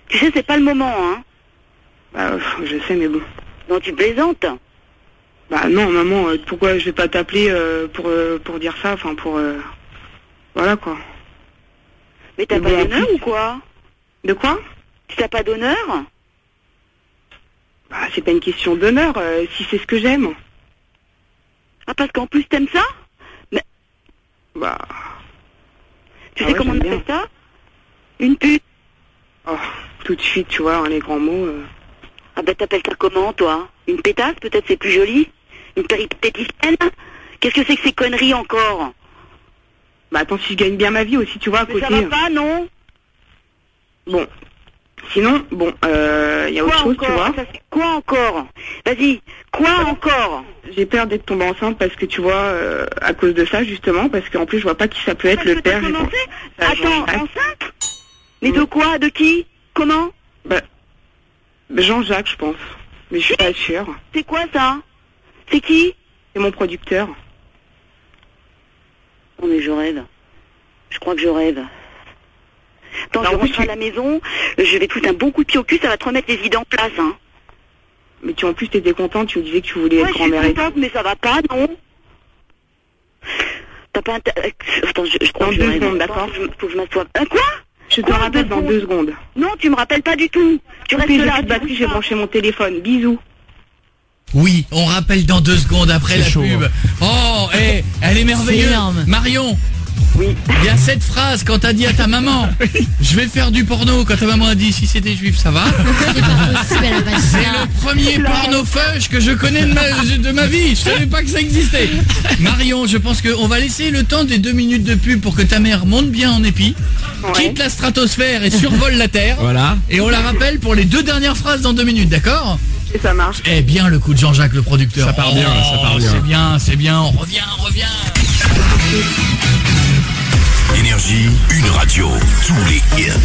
Tu sais, c'est pas le moment, hein. Bah, je sais, mais bon. Non, tu plaisantes. Bah non, maman, pourquoi je vais pas t'appeler pour dire ça, enfin pour... Voilà, quoi. Mais t'as pas d'honneur ou quoi? De quoi? Tu t'as pas d'honneur? Bah, c'est pas une question d'honneur, si c'est ce que j'aime. Ah, parce qu'en plus t'aimes ça? Mais... Bah... Tu sais comment on appelle ça? Une pute. Oh, tout de suite, tu vois, hein, les grands mots... Ah bah t'appelles ça comment, toi? Une pétasse, peut-être, c'est plus joli? Une péripatéticienne? Qu'est-ce que c'est que ces conneries encore? Bah attends, si je gagne bien ma vie aussi, tu vois, à côté... Mais ça va pas, non? Bon. Sinon, bon, y a autre chose, tu vois. Quoi encore? Vas-y, quoi encore? J'ai peur d'être tombée enceinte parce que, tu vois, à cause de ça, justement, parce qu'en plus, je vois pas qui ça peut être, le père... Attends, enceinte? Mais de quoi? De qui? Comment? Bah... Jean-Jacques, je pense. Mais je suis pas sûre. C'est quoi ça? C'est qui? C'est mon producteur. Non mais je rêve. Je crois que je rêve. Attends, je rentre à la maison, je vais te foutre un bon coup de pied au cul, ça va te remettre les idées en place, hein. Mais en plus t'étais contente, tu me disais que tu voulais être grand-mère. Je suis contente, mais ça va pas, non? T'as pas Attends, je crois dans que 2 secondes, d'accord? Faut que je m'assoie. Quoi? Je te rappelle dans 2 secondes. Non, tu me rappelles pas du tout. Tu restes là. Batterie, j'ai branché mon téléphone. Bisous. Oui, on rappelle dans 2 secondes après la pub. Hein. Oh, elle est merveilleuse. Marion. Oui. Il y a cette phrase quand t'as dit à ta maman, je vais faire du porno, quand ta maman a dit si c'était juif, ça va. C'est le premier porno feuge que je connais de ma vie. Je savais pas que ça existait. Marion, je pense qu'on va laisser le temps des 2 minutes de pub pour que ta mère monte bien en épi, quitte la stratosphère et survole la Terre. Voilà. Et on la rappelle pour les 2 dernières phrases dans 2 minutes, d'accord? Et ça marche. Eh bien le coup de Jean-Jacques le producteur. Ça part bien, ça part bien. C'est bien, on revient. Énergie, une radio, tous les hits.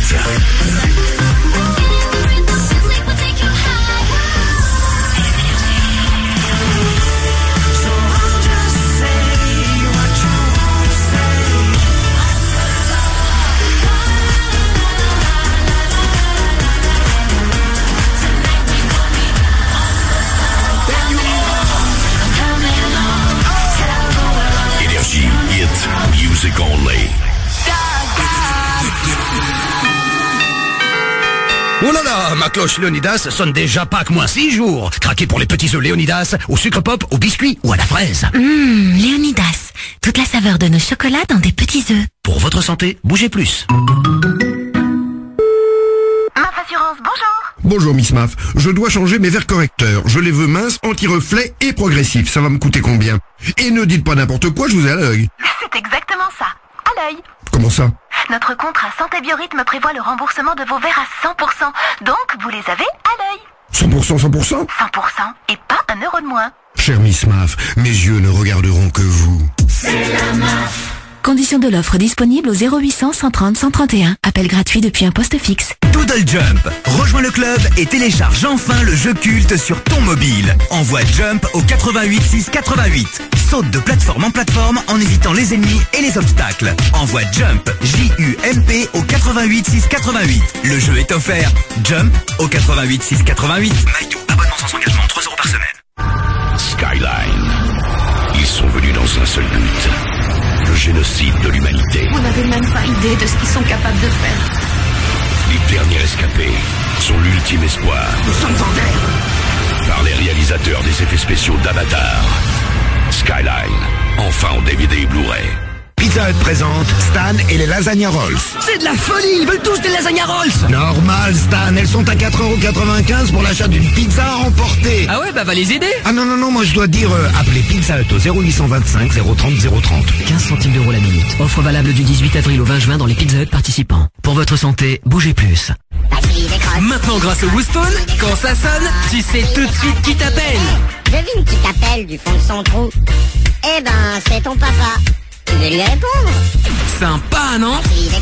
Énergie, hit, music only. Oh là là, ma cloche Léonidas sonne déjà Pâques moins 6 jours. Craquez pour les petits œufs Léonidas, au sucre pop, au biscuit ou à la fraise. Léonidas, toute la saveur de nos chocolats dans des petits œufs. Pour votre santé, bougez plus. MAF Assurance, bonjour. Bonjour Miss Maf, je dois changer mes verres correcteurs. Je les veux minces, anti-reflets et progressifs. Ça va me coûter combien? Et ne dites pas n'importe quoi, je vous ai à l'œil. C'est exactement ça, à l'œil. Comment ça? Notre contrat Santé Biorhythme prévoit le remboursement de vos verres à 100%. Donc, vous les avez à l'œil. 100%, 100%? 100% et pas 1 euro de moins. Cher Miss Maf, mes yeux ne regarderont que vous. C'est la MAF. Conditions de l'offre disponible au 0800 130 131. Appel gratuit depuis un poste fixe. Doodle Jump. Rejoins le club et télécharge enfin le jeu culte sur ton mobile. Envoie Jump au 88 6 88. Saute de plateforme en plateforme en évitant les ennemis et les obstacles. Envoie Jump, J-U-M-P au 88 6 88. Le jeu est offert. Jump au 88 6 88. Maïtou, abonnement sans engagement, 3 euros par semaine. Skyline. Ils sont venus dans un seul but. Le génocide de l'humanité. On n'avait même pas idée de ce qu'ils sont capables de faire. Les derniers rescapés sont l'ultime espoir. Nous sommes en guerre. Par les réalisateurs des effets spéciaux d'Avatar. Skyline, enfin en DVD et Blu-ray. Pizza Hut présente Stan et les lasagna rolls. C'est de la folie, ils veulent tous des lasagna rolls. Normal Stan, elles sont à 4,95€ pour l'achat d'une pizza à emporter. Ah ouais, bah va les aider. Ah non, moi je dois dire, appelez Pizza Hut au 0825 030 030. 15 centimes d'euros la minute. Offre valable du 18 avril au 20 juin dans les Pizza Hut participants. Pour votre santé, bougez plus. Maintenant grâce au Wooston, quand ça sonne, tu sais tout de suite qui t'appelle. Devine qui t'appelle du fond de son trou. Eh ben, c'est ton papa. Tu veux lui répondre? Sympa, non?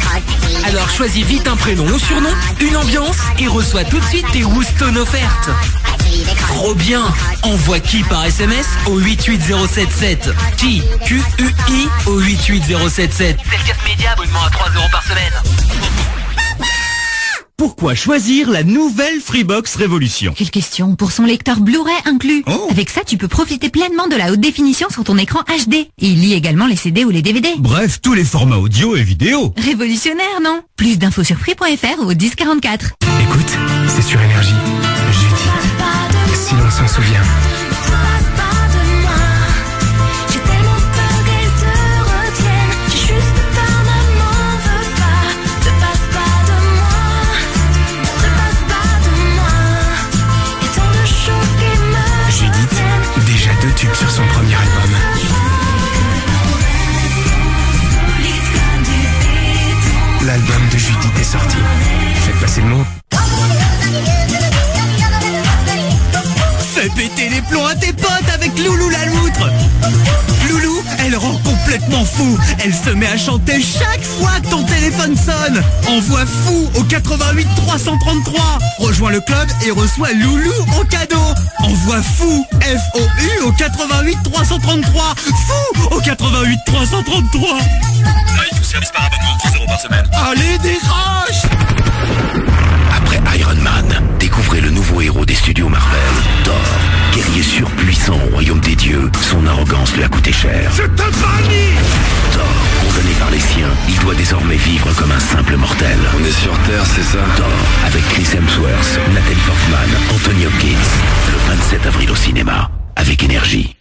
Alors choisis vite un prénom ou surnom, une ambiance et reçois tout de suite tes Wooston offertes. Trop bien! Envoie qui par SMS au 88077. Qui? Q-U-I au 88077. C'est le casse média, abonnement à 3 euros par semaine. Pourquoi choisir la nouvelle Freebox Révolution? Quelle question, pour son lecteur Blu-ray inclus. Avec ça, tu peux profiter pleinement de la haute définition sur ton écran HD. Et il lit également les CD ou les DVD. Bref, tous les formats audio et vidéo. Révolutionnaire, non? Plus d'infos sur free.fr ou au 1044. Écoute, c'est sur Énergie. Judith. Si l'on s'en souvient. Tube sur son premier album. L'album de Judith est sorti. Faites passer le mot. Fais péter les plombs à tes potes avec Loulou la loutre. Loulou, elle rend complètement fou. Elle se met à chanter chaque fois que ton téléphone sonne. Envoie fou au 88 333. Rejoins le club et reçois Loulou en cadeau. Envoie fou, F-O-U au 88 333. Fou au 88 333. Tout service par abonnement, 3 € par semaine. Allez, décroche! Après Iron Man, découvrez le nouveau héros des studios Marvel, Thor. Guerrier surpuissant au royaume des dieux, son arrogance lui a coûté cher. C'est un panier! Thor, condamné par les siens, il doit désormais vivre comme un simple mortel. On est sur Terre, c'est ça? Thor, avec Chris Hemsworth, Nathalie Portman, Anthony Hopkins, le 27 avril au cinéma, avec Énergie.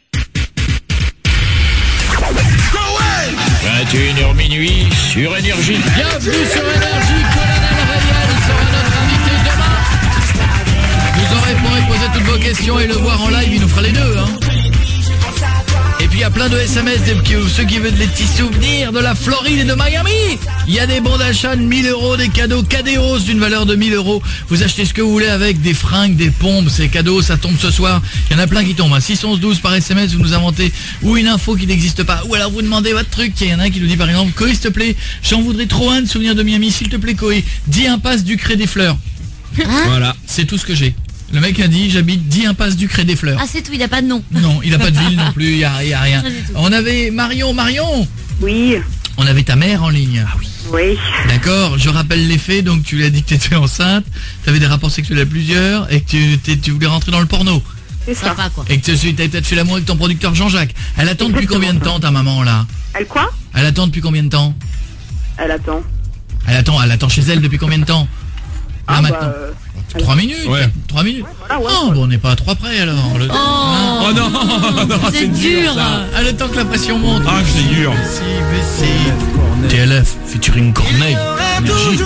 21h minuit sur Énergie. Bienvenue sur Énergie. Colonel Radial sera notre invité demain. Vous pourrez poser toutes vos questions et le voir en live, il nous fera les deux. Et puis il y a plein de SMS de ceux qui veulent des petits souvenirs de la Floride et de Miami. Il y a des bons d'achat de 1000 €, des cadeaux Cadeos d'une valeur de 1000 €. Vous achetez ce que vous voulez avec des fringues, des pompes, ces cadeaux, ça tombe ce soir. Il y en a plein qui tombent. 611-12 par SMS, vous nous inventez ou une info qui n'existe pas. Ou alors vous demandez votre truc. Il y en a un qui nous dit par exemple, Coé, s'il te plaît, j'en voudrais trop un de souvenir de Miami. S'il te plaît, Coé, dis impasse du Cré des Fleurs. Voilà, c'est tout ce que j'ai. Le mec a dit, j'habite 10 impasse du Cré des Fleurs. Ah, c'est tout, il n'a pas de nom. Non, il n'a pas de ville non plus, il n'y a rien. On avait Marion. Oui. On avait ta mère en ligne. Ah oui. Oui. D'accord, je rappelle les faits, donc tu lui as dit que tu étais enceinte, tu avais des rapports sexuels à plusieurs et que tu voulais rentrer dans le porno. C'est ça. Sympa, quoi. Et que tu as peut-être fait l'amour avec ton producteur Jean-Jacques. Elle attend depuis combien de temps ta maman là? Elle quoi? Elle attend depuis combien de temps? Elle attend. Elle attend chez elle depuis combien de temps? Là maintenant. 3 minutes. Ouais. 3 minutes. Voilà, ouais, oh, bon, on n'est pas à 3 près alors. Oh non, c'est dur. Le temps que la pression monte. Ah, c'est dur. TLF, featuring Corneille. Énergie.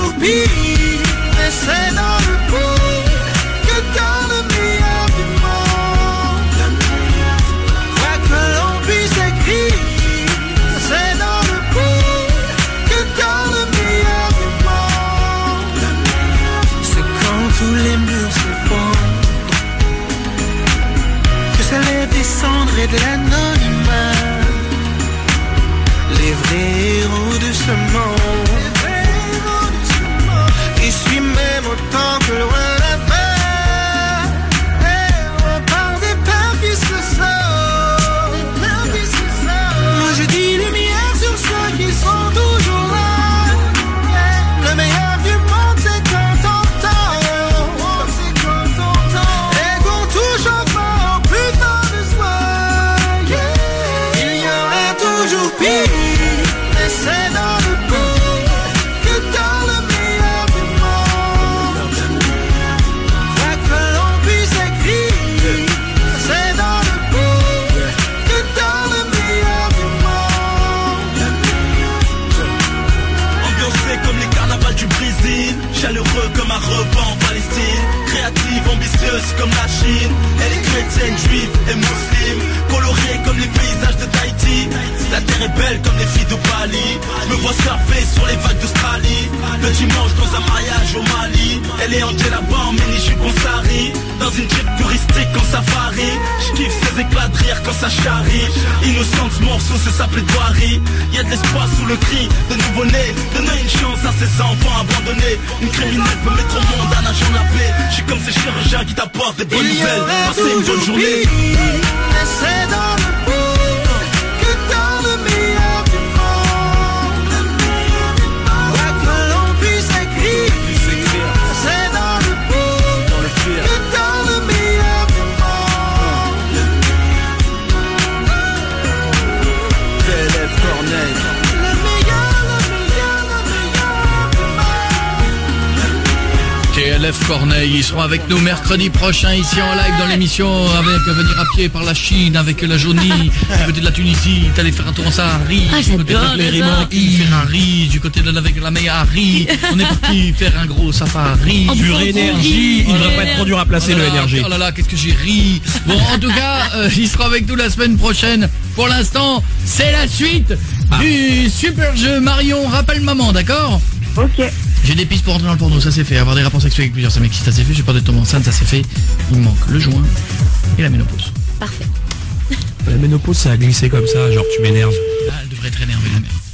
Tous les murs se fondent, que ça lève des cendres et de l'anonymat, les vrais héros de ce monde. Ici même autant que loin là-bas, on parle des peurs qui se sauvent. Moi je dis lumière sur ceux qui sont toujours là. Le meilleur du monde c'est quand on chaleureux comme un repas en Palestine, créative, ambitieuse comme la Chine. Elle est chrétienne, juive et musulmane, colorée comme les paysages de Tahiti. La terre est belle comme les filles de Bali. Je me vois surfer sur les vagues d'Australie. Le dimanche dans un mariage au Mali. Elle est hantée là-bas en mini-jupe en sari, dans une jeep touristique en safari. Je kiffe ses éclats de rire quand ça charrie. Innocente, ce morceau c'est sa plaidoirie. Y'a de l'espoir sous le cri de nouveau-né. Donner une chance à ses enfants abandonnés. Une criminelle peut mettre au monde un agent de la paix. Je suis comme ces chirurgiens qui t'apportent des bonnes nouvelles. Passez une bonne journée. C'est dans le bout que dans le meilleur du monde. Quoi que l'on puisse écrire, c'est Lev Corneille. Ils seront avec nous mercredi prochain ici en live dans l'émission avec venir à pied par la Chine avec la Jaunie, du côté de la Tunisie, t'allais faire un tour en Sahari, du côté de l'Erimaki, Ferrari, du côté de la Méhari. On est parti faire un gros safari. Sur énergie, il ne devrait pas être trop dur à placer le énergie. Oh là là, qu'est-ce que j'ai ri. Bon, en tout cas, ils seront avec nous la semaine prochaine. Pour l'instant, c'est la suite du super jeu Marion Rappelle Maman, d'accord? Ok. J'ai des pistes pour entrer dans le porno, ça c'est fait. Avoir des rapports sexuels avec plusieurs mecs, ça c'est fait. J'ai peur de tomber enceinte, ça c'est fait. Il me manque le joint et la ménopause. Parfait. La ménopause, ça a glissé comme ça, genre tu m'énerves. Ah, elle devrait être énervée, la merde.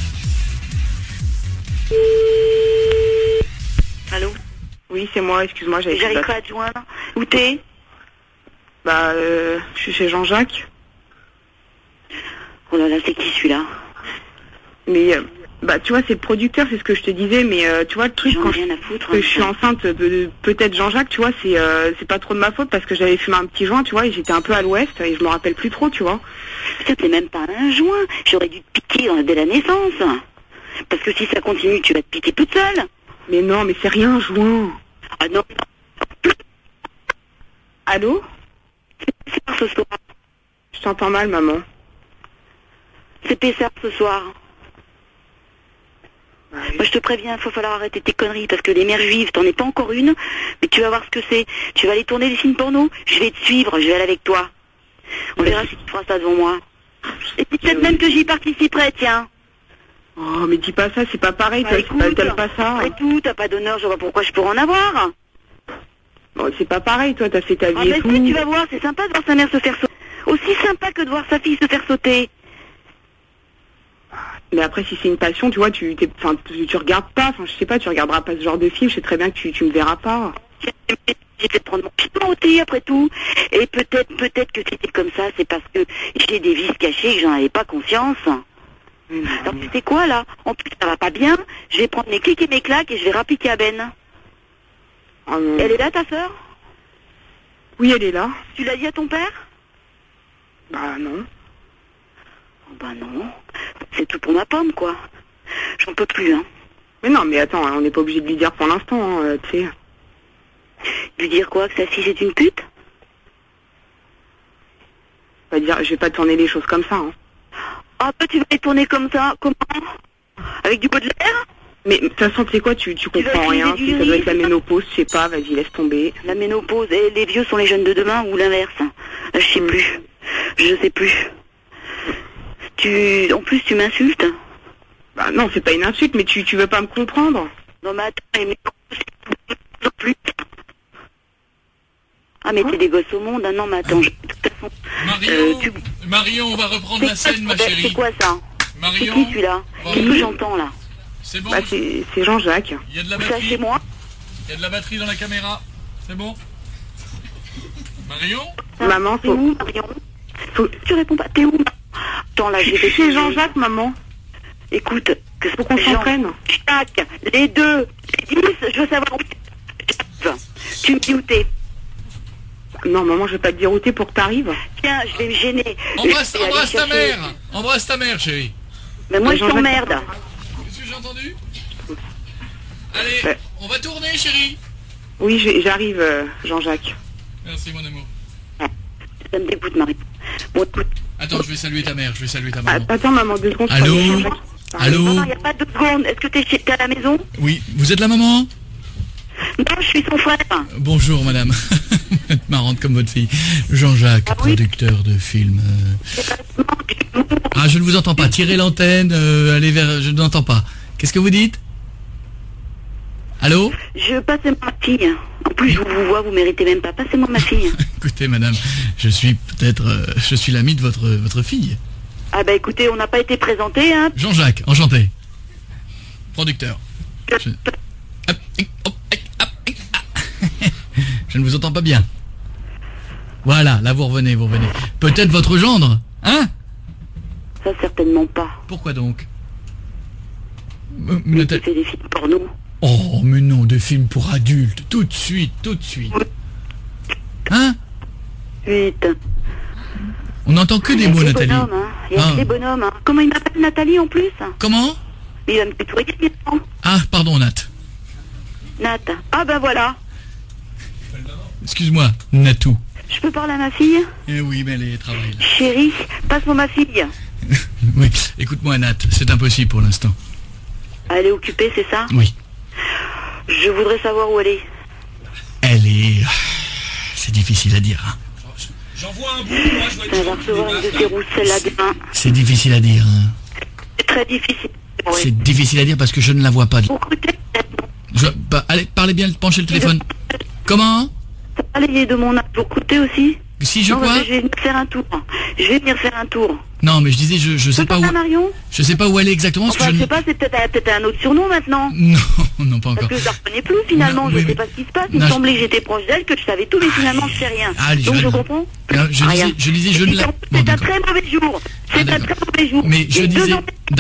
Allô? Oui, c'est moi, excuse-moi, j'arrive pas à te joindre. Où t'es? Bah, je suis chez Jean-Jacques. Oh là là, c'est qui celui-là? Mais, bah, tu vois, c'est le producteur, c'est ce que je te disais, mais tu vois, le truc, quand rien à foutre, je suis enceinte de peut-être Jean-Jacques, tu vois, c'est pas trop de ma faute parce que j'avais fumé un petit joint, tu vois, et j'étais un peu à l'ouest et je me rappelle plus trop, tu vois. C'est même pas un joint, j'aurais dû te piquer dès la naissance. Parce que si ça continue, tu vas te piquer toute seule. Mais non, mais c'est rien un joint. Ah non. Allô? C'est Pessard ce soir. Je t'entends mal, maman. C'est Pessard ce soir. Moi je te préviens, il va falloir arrêter tes conneries parce que les mères juives, t'en es pas encore une, mais tu vas voir ce que c'est. Tu vas aller tourner des films porno, je vais te suivre, je vais aller avec toi. On verra si tu feras ça devant moi. Et peut-être même que j'y participerai, tiens. Oh, mais dis pas ça, c'est pas pareil, bah, écoute, t'aimes pas ça. Après tout, t'as pas d'honneur, je vois pourquoi je pourrais en avoir. Bon, c'est pas pareil, toi, t'as fait ta vie ah, et tout. Tu vas voir, c'est sympa de voir sa mère se faire sauter. Aussi sympa que de voir sa fille se faire sauter. Mais après, si c'est une passion, tu vois, tu regardes pas, enfin, je sais pas, tu regarderas pas ce genre de film, je sais très bien que tu me verras pas. J'ai fait prendre mon piton aussi, après tout. Et peut-être que c'était comme ça, c'est parce que j'ai des vices cachés et que j'en avais pas conscience. Alors, tu sais quoi, là? En plus, ça va pas bien, je vais prendre mes clics et mes claques et je vais rappliquer à Ben. Elle est là, ta sœur? Oui, elle est là. Tu l'as dit à ton père? Bah, non. Bah non, c'est tout pour ma pomme, quoi. J'en peux plus, hein. Mais non, mais attends, on n'est pas obligé de lui dire pour l'instant, hein, tu sais. Lui dire quoi? Que sa fille c'est une pute? Je vais pas tourner les choses comme ça, hein. Ah, toi tu vas les tourner comme ça? Comment? Avec du Baudelaire? Mais de toute façon, tu sais quoi, tu comprends rien. Si ça doit être la ménopause, je sais pas, vas-y, laisse tomber. La ménopause, et les vieux sont les jeunes de demain ou l'inverse? Je sais plus. Je sais plus. En plus, tu m'insultes? Bah non, c'est pas une insulte, mais tu veux pas me comprendre? Non, mais attends, mais non plus. Ah, mais t'es des gosses au monde, hein. Non, mais attends, de toute façon... Marion, on va reprendre la scène, ma chérie. C'est quoi ça? Marion, c'est qui celui-là? Qu'est-ce que j'entends, là? C'est bon? Bah, c'est Jean-Jacques. Il y a de la batterie. Ça, c'est moi? Il y a de la batterie dans la caméra. C'est bon? Marion? Maman, t'es où, Marion? Tu réponds pas, t'es où? Attends, là, j'ai chez Jean-Jacques, maman. Écoute, que faut qu'on s'entraîne. Jacques, les deux, les 10, je veux savoir où tu me dis où t'es. Non, maman, je vais pas te dire où t'es pour que t'arrives. Tiens, je vais me gêner. Embrasse ta mère. Embrasse ta mère, chérie. Mais moi, je t'emmerde. Qu'est-ce que j'ai entendu? Allez, on va tourner, chérie. Oui, j'arrive, Jean-Jacques. Merci, mon amour. Ça me dégoûte, Marie. Bon, écoute. Attends, je vais saluer ta mère, maman. Attends, maman, 2 secondes. Allô? Allô? Non, il n'y a pas 2 secondes. Est-ce que t'es à la maison? Oui, vous êtes la maman? Non, je suis son frère. Bonjour, madame. Vous êtes marrante comme votre fille. Jean-Jacques, producteur de films. Ah, je ne vous entends pas. Tirez l'antenne, allez vers... Je n'entends pas. Qu'est-ce que vous dites? Allô? Je passe ma fille. En plus, je vous vois, vous méritez même pas. Passez-moi ma fille. Écoutez, madame, je suis l'ami de votre fille. Ah bah écoutez, on n'a pas été présenté, hein. Jean-Jacques, enchanté. Producteur. Je ne vous entends pas bien. Voilà, là vous revenez. Peut-être votre gendre, hein? Ça, certainement pas. Pourquoi donc? Tu fais des films porno. Oh, mais non, des films pour adultes, tout de suite. Hein? Vite. On n'entend que des mots, Nathalie. Il y a des bonhommes, hein. Comment il m'appelle, Nathalie, en plus? Comment? Il va me tutoyer, bien. Ah, pardon, Nat. Ah ben voilà. Excuse-moi, Natou. Je peux parler à ma fille? Eh oui, mais elle est travail là. Chérie, passe-moi ma fille. Oui, écoute-moi Nat, c'est impossible pour l'instant. Elle est occupée, c'est ça? Oui. Je voudrais savoir où elle est. Elle est... C'est difficile à dire. Hein. J'envoie un bout, moi je vois. Elle va recevoir une de tes rousses, celle-là demain. C'est difficile à dire. Hein. C'est très difficile. Oui. C'est difficile à dire parce que je ne la vois pas. Allez, parlez bien, penchez le téléphone. Comment? Allez, de mon âge, vous coûtez aussi? Si je non, quoi? Je vais venir faire un tour. Je vais venir faire un tour. Non, mais je disais, je sais pas où... Marion? Je sais pas où elle est exactement. Enfin, je sais pas, c'est peut-être un autre surnom maintenant. Non, non, pas encore. Parce que je la reconnais plus finalement, je sais pas ce qui se passe. Il me semblait que j'étais proche d'elle, que je savais tout, mais finalement je sais rien. Donc je comprends? Non, je disais, je ne la... C'est un très mauvais jour. C'est un très mauvais jour. Mais je disais...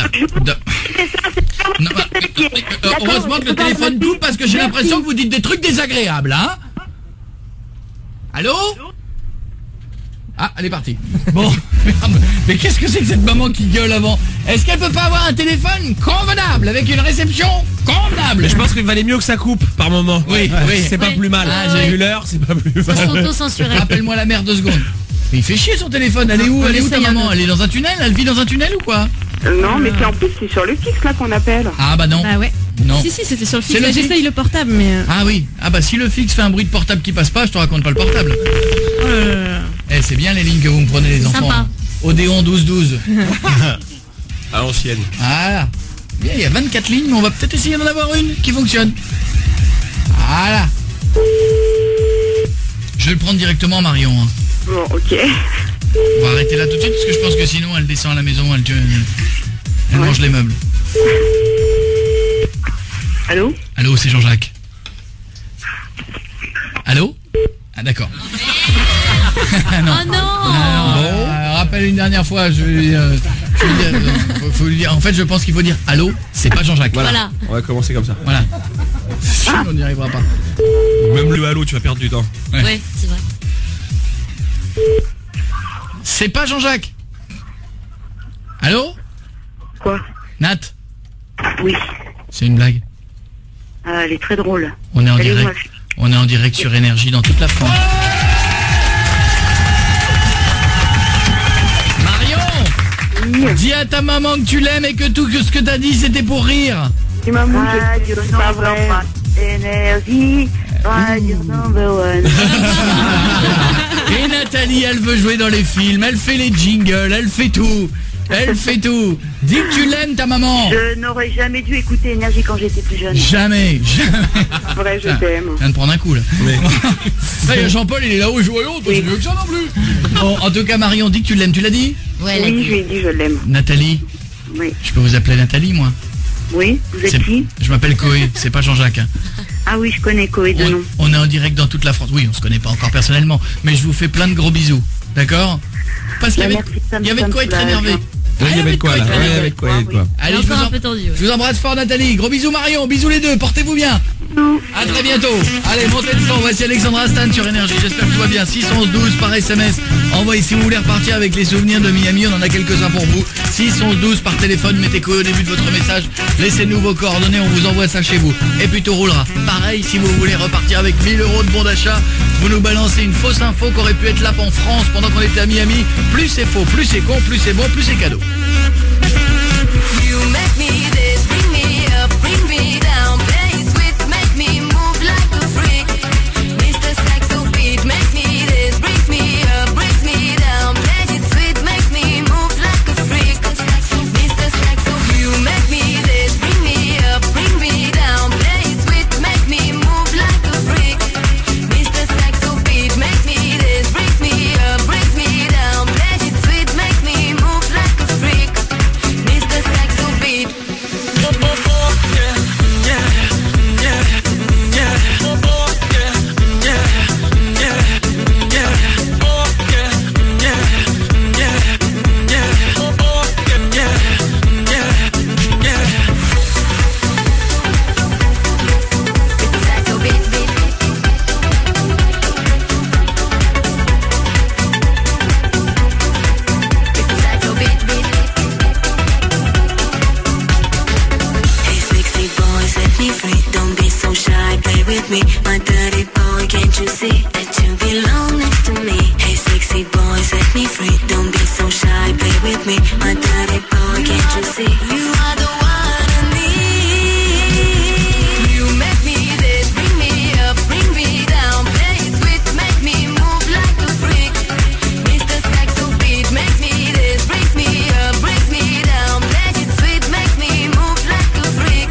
Heureusement que le téléphone coupe parce que j'ai l'impression que vous dites des trucs désagréables, hein? Allô? Ah, elle est partie. Bon, mais qu'est-ce que c'est que cette maman qui gueule avant? Est-ce qu'elle peut pas avoir un téléphone convenable, avec une réception convenable? Mais je pense qu'il valait mieux que ça coupe par moment. Oui, oui. C'est pas plus mal. Ah, j'ai vu l'heure, c'est pas plus mal. Rappelle-moi la mère 2 secondes. Mais il fait chier son téléphone. Elle est où? Elle est où ta maman? Elle est dans un tunnel? Elle vit dans un tunnel ou quoi? Non, mais c'est en plus c'est sur le fixe là qu'on appelle. Ah bah non. Bah ouais. Non. Si, c'était sur le fixe. Là, j'essaye le portable, mais... Ah oui. Ah bah si le fixe fait un bruit de portable qui passe pas, je te raconte pas le portable. Eh, c'est bien les lignes que vous me prenez, les enfants. Sympa. Odéon 12-12. À l'ancienne. Voilà. Bien, il y a 24 lignes, mais on va peut-être essayer d'en avoir une qui fonctionne. Voilà. Je vais le prendre directement, Marion. Hein. Bon, ok. On va arrêter là tout de suite, parce que je pense que sinon, elle descend à la maison, elle mange les meubles. Allô? Allô, c'est Jean-Jacques. Allô? Ah d'accord. Non. Oh non, rappelle une dernière fois, je vais lui dire, faut lui dire, en fait je pense qu'il faut dire allô, c'est pas Jean-Jacques. Voilà. On va commencer comme ça. Voilà. On n'y arrivera pas. Même le allô, tu vas perdre du temps. Ouais, c'est vrai. C'est pas Jean-Jacques. Allô? Quoi? Nat? Oui. C'est une blague. Elle est très drôle. On est en direct. On est en direct sur Énergie dans toute la France. Marion, dis à ta maman que tu l'aimes et que tout ce que t'as dit c'était pour rire. Tu m'as mangé, c'est pas vrai. Énergie, radio number one. Et Nathalie, elle veut jouer dans les films, elle fait les jingles, elle fait tout. Elle fait tout. Dis que tu l'aimes ta maman. Je n'aurais jamais dû écouter Énergie quand j'étais plus jeune. Jamais. Vrai, je t'aime. Je viens de prendre un coup là. Là, il y a Jean-Paul, il est là-haut, joyeux, c'est mieux que ça non plus. Bon, en tout cas, Marion, dis que tu l'aimes, tu l'as dit? Ouais, oui, je lui ai dit je l'aime. Nathalie? Oui. Je peux vous appeler Nathalie, moi? Oui, vous êtes qui? Je m'appelle Coé, c'est pas Jean-Jacques. Hein. Ah oui, je connais Coé de nom. On est en direct dans toute la France. Oui, on se connaît pas encore personnellement, mais je vous fais plein de gros bisous. D'accord? Parce qu'il y avait de quoi être énervé. Oui, il y avait de quoi là. Oui, il y avait de quoi. Allez, je vous embrasse fort Nathalie. Gros bisous Marion, bisous les deux, portez-vous bien. À très bientôt. Allez, montez le son, voici Alexandra Stan sur Énergie. J'espère que tout va bien. 611-12 par SMS. Envoyez si vous voulez repartir avec les souvenirs de Miami, on en a quelques-uns pour vous. 611-12 par téléphone, mettez Coé au début de votre message. Laissez-nous vos coordonnées, on vous envoie ça chez vous. Et puis tout roulera. Pareil, si vous voulez repartir avec 1000 € de bon d'achat, vous nous balancez une fausse info qui aurait pu être là en France pendant qu'on était à Miami. Plus c'est faux, plus c'est con, plus c'est bon, plus c'est cadeau. You make me this, bring me up, bring me down, play sweet, make me move like a freak. Mr. Saxo beat makes me this, brings me up, brings me down, play it sweet, makes me move like a freak. Mr. Saxo, you make me this, bring me up, bring me down, play it sweet, make me move like a freak. Mr. Saxo beat makes me this, brings me up, brings me down, play it sweet, makes me move like a freak. Mr. Saxo beat. Free, don't be so shy, play with me, my dirty boy, can't you see that you make me my daddy boy, can't you see? You are the one I need. You make me this, bring me up, bring me down, play it sweet, make me move like a freak. Mr. Saxo beat makes me this, brings me up, brings me down, play it sweet, makes me move like a freak.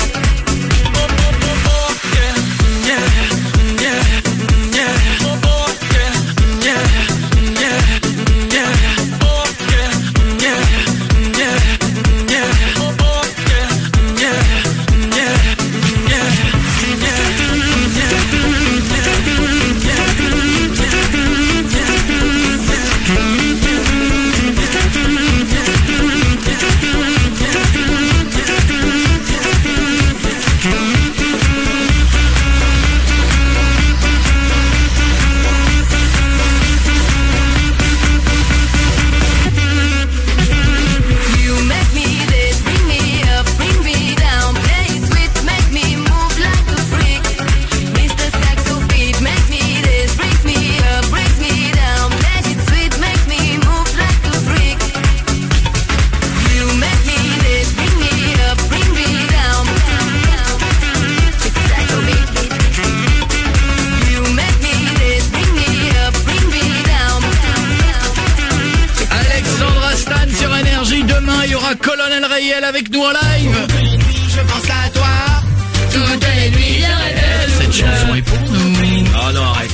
Colonel Rayel avec nous en live. Je pense à toi, toutes les nuits je rêve. Cette chanson est pour nous. Oh non, arrête.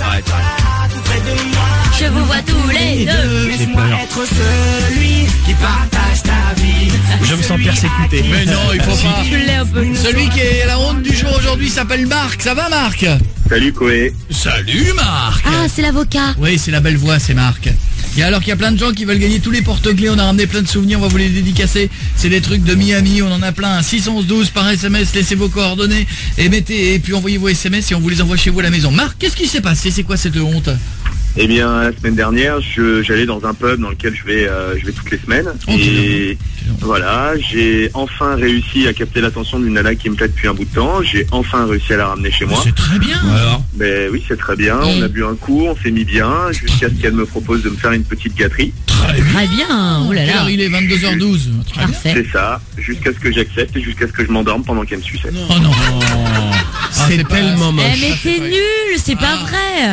Je vous vois tous les deux. Laisse-moi être celui qui partage ta vie. Je me sens persécuté. Mais non, il faut pas. Je l'ai un peu. Celui qui est la honte du jour aujourd'hui s'appelle Marc. Ça va, Marc? Salut Koé. Salut, Marc. Ah, c'est l'avocat. Oui, c'est la belle voix, c'est Marc. Et alors qu'il y a plein de gens qui veulent gagner tous les porte-clés, on a ramené plein de souvenirs, on va vous les dédicacer. C'est des trucs de Miami, on en a plein. 611-12 par SMS, laissez vos coordonnées et puis envoyez vos SMS et on vous les envoie chez vous à la maison. Marc, qu'est-ce qui s'est passé? C'est quoi cette honte? Eh bien, la semaine dernière, j'allais dans un pub dans lequel je vais toutes les semaines. Et voilà, j'ai enfin réussi à capter l'attention d'une nana qui me plaît depuis un bout de temps. J'ai enfin réussi à la ramener chez moi. C'est très bien. Alors Ben oui, c'est très bien. On a bu un coup, on s'est mis bien, jusqu'à ce qu'elle me propose de me faire une petite gâterie. Très bien. Oh là là. Alors, il est 22h12. Parfait. C'est ça, jusqu'à ce que j'accepte et jusqu'à ce que je m'endorme pendant qu'elle me suçait. Oh non. C'est tellement moche. Eh mais t'es nul, c'est pas vrai.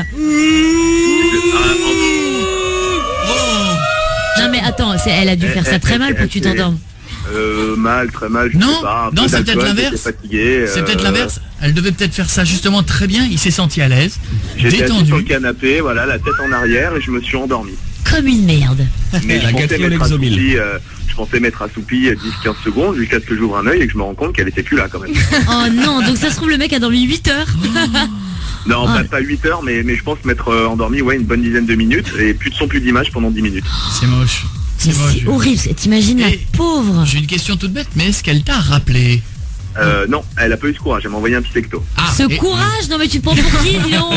Non mais attends, elle a dû faire ça très mal pour que tu t'endormes. Mal, très mal, je sais pas. Non, c'est peut-être l'inverse. C'est peut-être l'inverse. Elle devait peut-être faire ça justement très bien. Il s'est senti à l'aise, J'étais assis détendu. sur le canapé, voilà, la tête en arrière et je me suis endormi. Comme une merde. Mais La gâterie au Lexomil. je pensais m'être assoupi 10-15 secondes jusqu'à ce que j'ouvre un œil et que je me rends compte qu'elle était plus là quand même. Oh non, donc ça se trouve le mec a dormi 8 heures. Non, pas 8 heures, mais je pense m'être endormi une bonne dizaine de minutes et plus de son, plus d'image pendant 10 minutes. C'est moche. C'est horrible, t'imagines la pauvre. J'ai une question toute bête, mais est-ce qu'elle t'a rappelé? Non, elle a pas eu ce courage, elle m'a envoyé un petit texto. Courage, non mais tu penses pour qui, dis donc.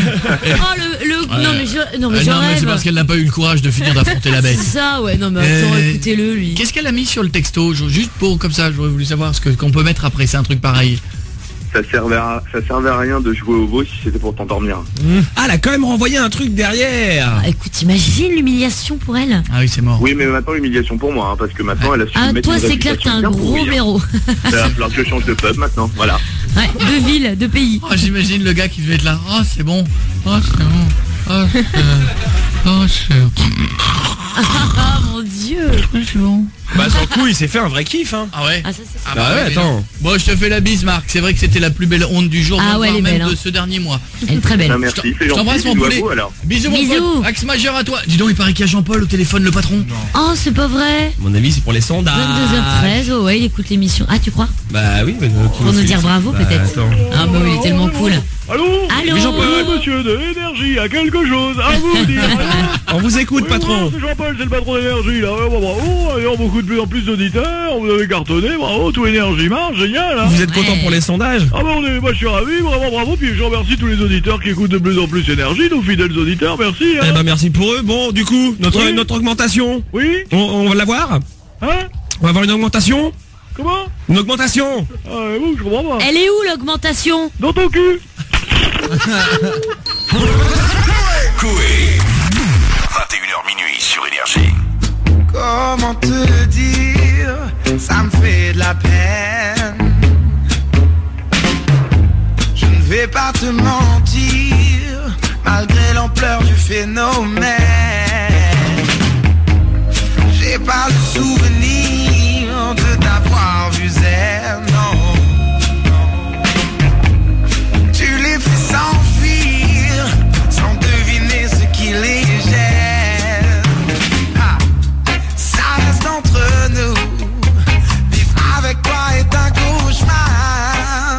Non mais je rêve. C'est parce qu'elle n'a pas eu le courage de finir d'affronter la bête. C'est ça, ouais, non mais attends, écoutez-le lui. Qu'est-ce qu'elle a mis sur le texto? Juste pour comme ça, j'aurais voulu savoir ce qu'on peut mettre après, c'est un truc pareil. Ça servait à rien de jouer au veau si c'était pour t'endormir. Ah, elle a quand même renvoyé un truc derrière. Écoute, imagine l'humiliation pour elle. Ah oui, c'est mort. Oui, mais maintenant l'humiliation pour moi, parce que maintenant elle a su Ah, mettre toi une c'est clair que t'es un réputation bien gros pourrie, méro. Ça va falloir que je change de pub maintenant, voilà. Ouais, de ville, de pays. Oh, j'imagine le gars qui devait être là. Oh, c'est bon. Oh, c'est bon. Oh, c'est Ah mon dieu. c'est bon. Bah son coup, il s'est fait un vrai kiff, hein. Ah ouais. Ah ça c'est Bah ouais, attends. Bon, je te fais la bise, Marc. C'est vrai que c'était la plus belle honte du jour, Ah ouais, elle est même belle, de hein. ce dernier mois. Elle est très belle. Ah, merci, c'est Je t'embrasse, gentil, mon bisous à poulet. vous alors. Bisous, mon Bisous. pote. Axe majeur à toi. Dis donc, il paraît qu'il y a Jean-Paul au téléphone, le patron. Oh, c'est pas vrai. À mon avis, c'est pour les sondages. 22h13, oh ouais, il écoute l'émission. Ah, tu crois? Bah oui, mais Pour nous dire bravo peut-être. Attends. Ah bah oui, il est tellement cool. Allô? Allô? Oui, monsieur de l'énergie a quelque chose à vous dire. On vous écoute, patron. C'est Jean-Paul, c'est le patron d'énergie là. Ouais, bravo, et on beaucoup de plus en plus d'auditeurs, vous avez cartonné, bravo, tout énergie marche, génial. Hein. Vous êtes content pour les sondages? Ah bah moi je suis ravi, vraiment bravo, puis je remercie tous les auditeurs qui écoutent de plus en plus énergie, nos fidèles auditeurs, merci. Hein. Eh ben merci pour eux. Bon, du coup, notre augmentation. Oui. On va l'avoir? Hein? On va avoir une augmentation? Comment? Une augmentation? Je comprends pas. Elle est où l'augmentation? Dans ton cul. Coué. 21h minuit sur Énergie. Comment te dire, ça me fait de la peine. Je ne vais pas te mentir, malgré l'ampleur du phénomène. J'ai pas le souvenir de t'avoir vu zen, non. Tu les fais s'enfuir, sans deviner ce qui les gêne. Ah, ça reste entre nous, vivre avec toi est un cauchemar.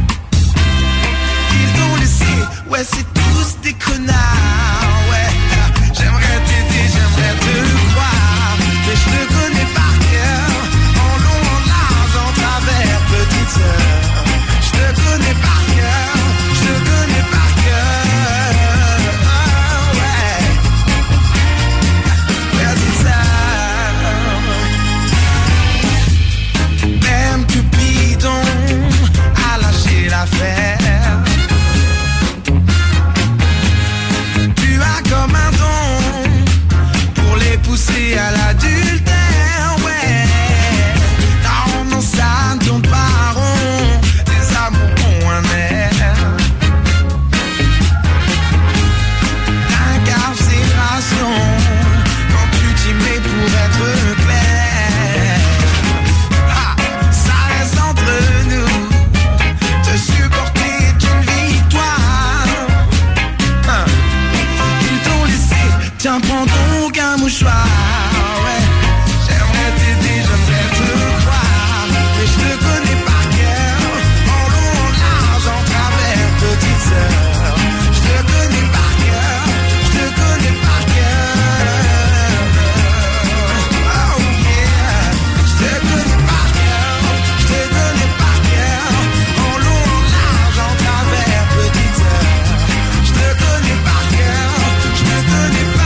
Ils t'ont laissé, ouais c'est tous des connards, ouais. J'aimerais t'aider, j'aimerais te croire, mais je te connais par cœur, en long, en large, en travers, petite sœur. Je te connais par cœur, je te connais par cœur, ouais. Petite sœur. Même Cupidon a lâché l'affaire. Tu as comme un don pour les pousser à l'adultère, ouais. Non, non, ça ne tourne pas rond, tes amours ont un air d'incarcération quand tu t'y mets pour être clair. Ah, ça reste entre nous, te supporter est une victoire. Ah. Ils t'ont laissé, tiens prends donc un mouchoir, ouais. J'aimerais t'aider, j'aimerais te croire, mais je te connais par cœur, en long, en large, en travers, petite sœur. Je te connais par cœur, je te connais par cœur. Oh yeah, je te connais par cœur, je te connais par cœur, en long, en large, en travers, petite sœur. Je te connais par cœur, je te connais par cœur.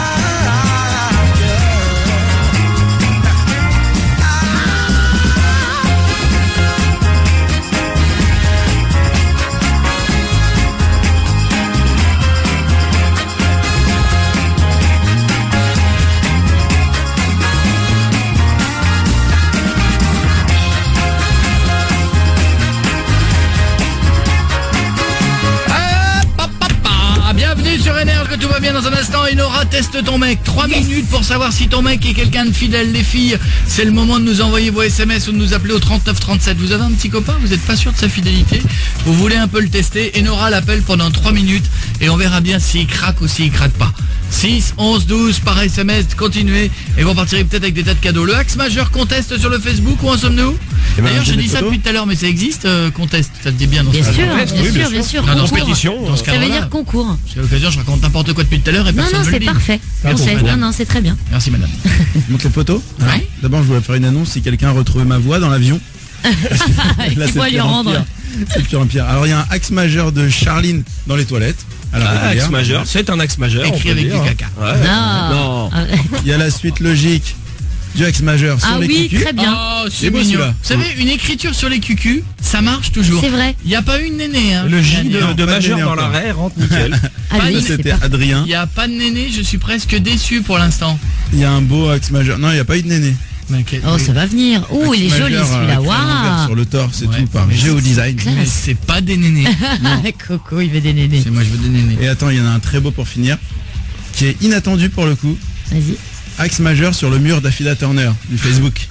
Bienvenue sur Énergie, que tout va bien dans un instant. Et Nora teste ton mec. 3 minutes pour savoir si ton mec est quelqu'un de fidèle. Les filles, c'est le moment de nous envoyer vos SMS ou de nous appeler au 3937. Vous avez un petit copain, vous n'êtes pas sûr de sa fidélité, vous voulez un peu le tester, et Nora l'appelle pendant 3 minutes et on verra bien s'il craque ou s'il craque pas. 6, 11, 12 par SMS, continuez et vous partirez peut-être avec des tas de cadeaux. Le Axe Majeur conteste sur le Facebook, où en sommes-nous? D'ailleurs, je dis ça depuis tout à l'heure, mais ça existe, conteste, ça te dit bien dans Bien ce sûr, cas-là. bien sûr. Non, dans Concours. compétition, dans ce Ça veut cadre-là. dire concours. C'est l'occasion, je raconte n'importe quoi depuis tout à l'heure et Non, personne non, ne le c'est dit. parfait. Merci, Conseil. madame. Non, c'est très bien. Merci madame. Montre les photos. Ouais. D'abord, je voulais faire une annonce si quelqu'un a retrouvé ma voix dans l'avion. Là, Il c'est faut de lui pire en rendre. pire. C'est de pire en pire. Alors, il y a un axe majeur de Charline dans les toilettes. Axe majeur, c'est un axe majeur. Écrit on peut avec dire. du caca. Ouais. Non. Il y a la suite logique du axe majeur sur Ah les oui, cucus. très bien. Oh, C'est c'est beau, mignon. celui-là. Vous savez, une écriture sur les cucus, ça marche toujours. C'est vrai. Il n'y a pas eu de néné. Hein. Le J de pas de majeur néné dans encore. l'arrêt rentre nickel. Ah Pas oui, de- c'est C'était pas... Adrien. Il n'y a pas de néné, je suis presque déçu pour l'instant. Il y a un beau axe majeur. Non, il n'y a pas eu de néné. Oh, ça va venir. Oh, Axe il est joli majeur, celui-là. avec l'envers Waouh. sur le torse, c'est Ouais. tout par Mais Géodesign. Mais c'est pas des nénés. Coco, il veut des nénés. C'est moi, je veux des nénés. Et attends, il y en a un très beau pour finir, qui est inattendu pour le coup. Vas-y. Axe majeur sur le mur d'Affida Turner du Facebook.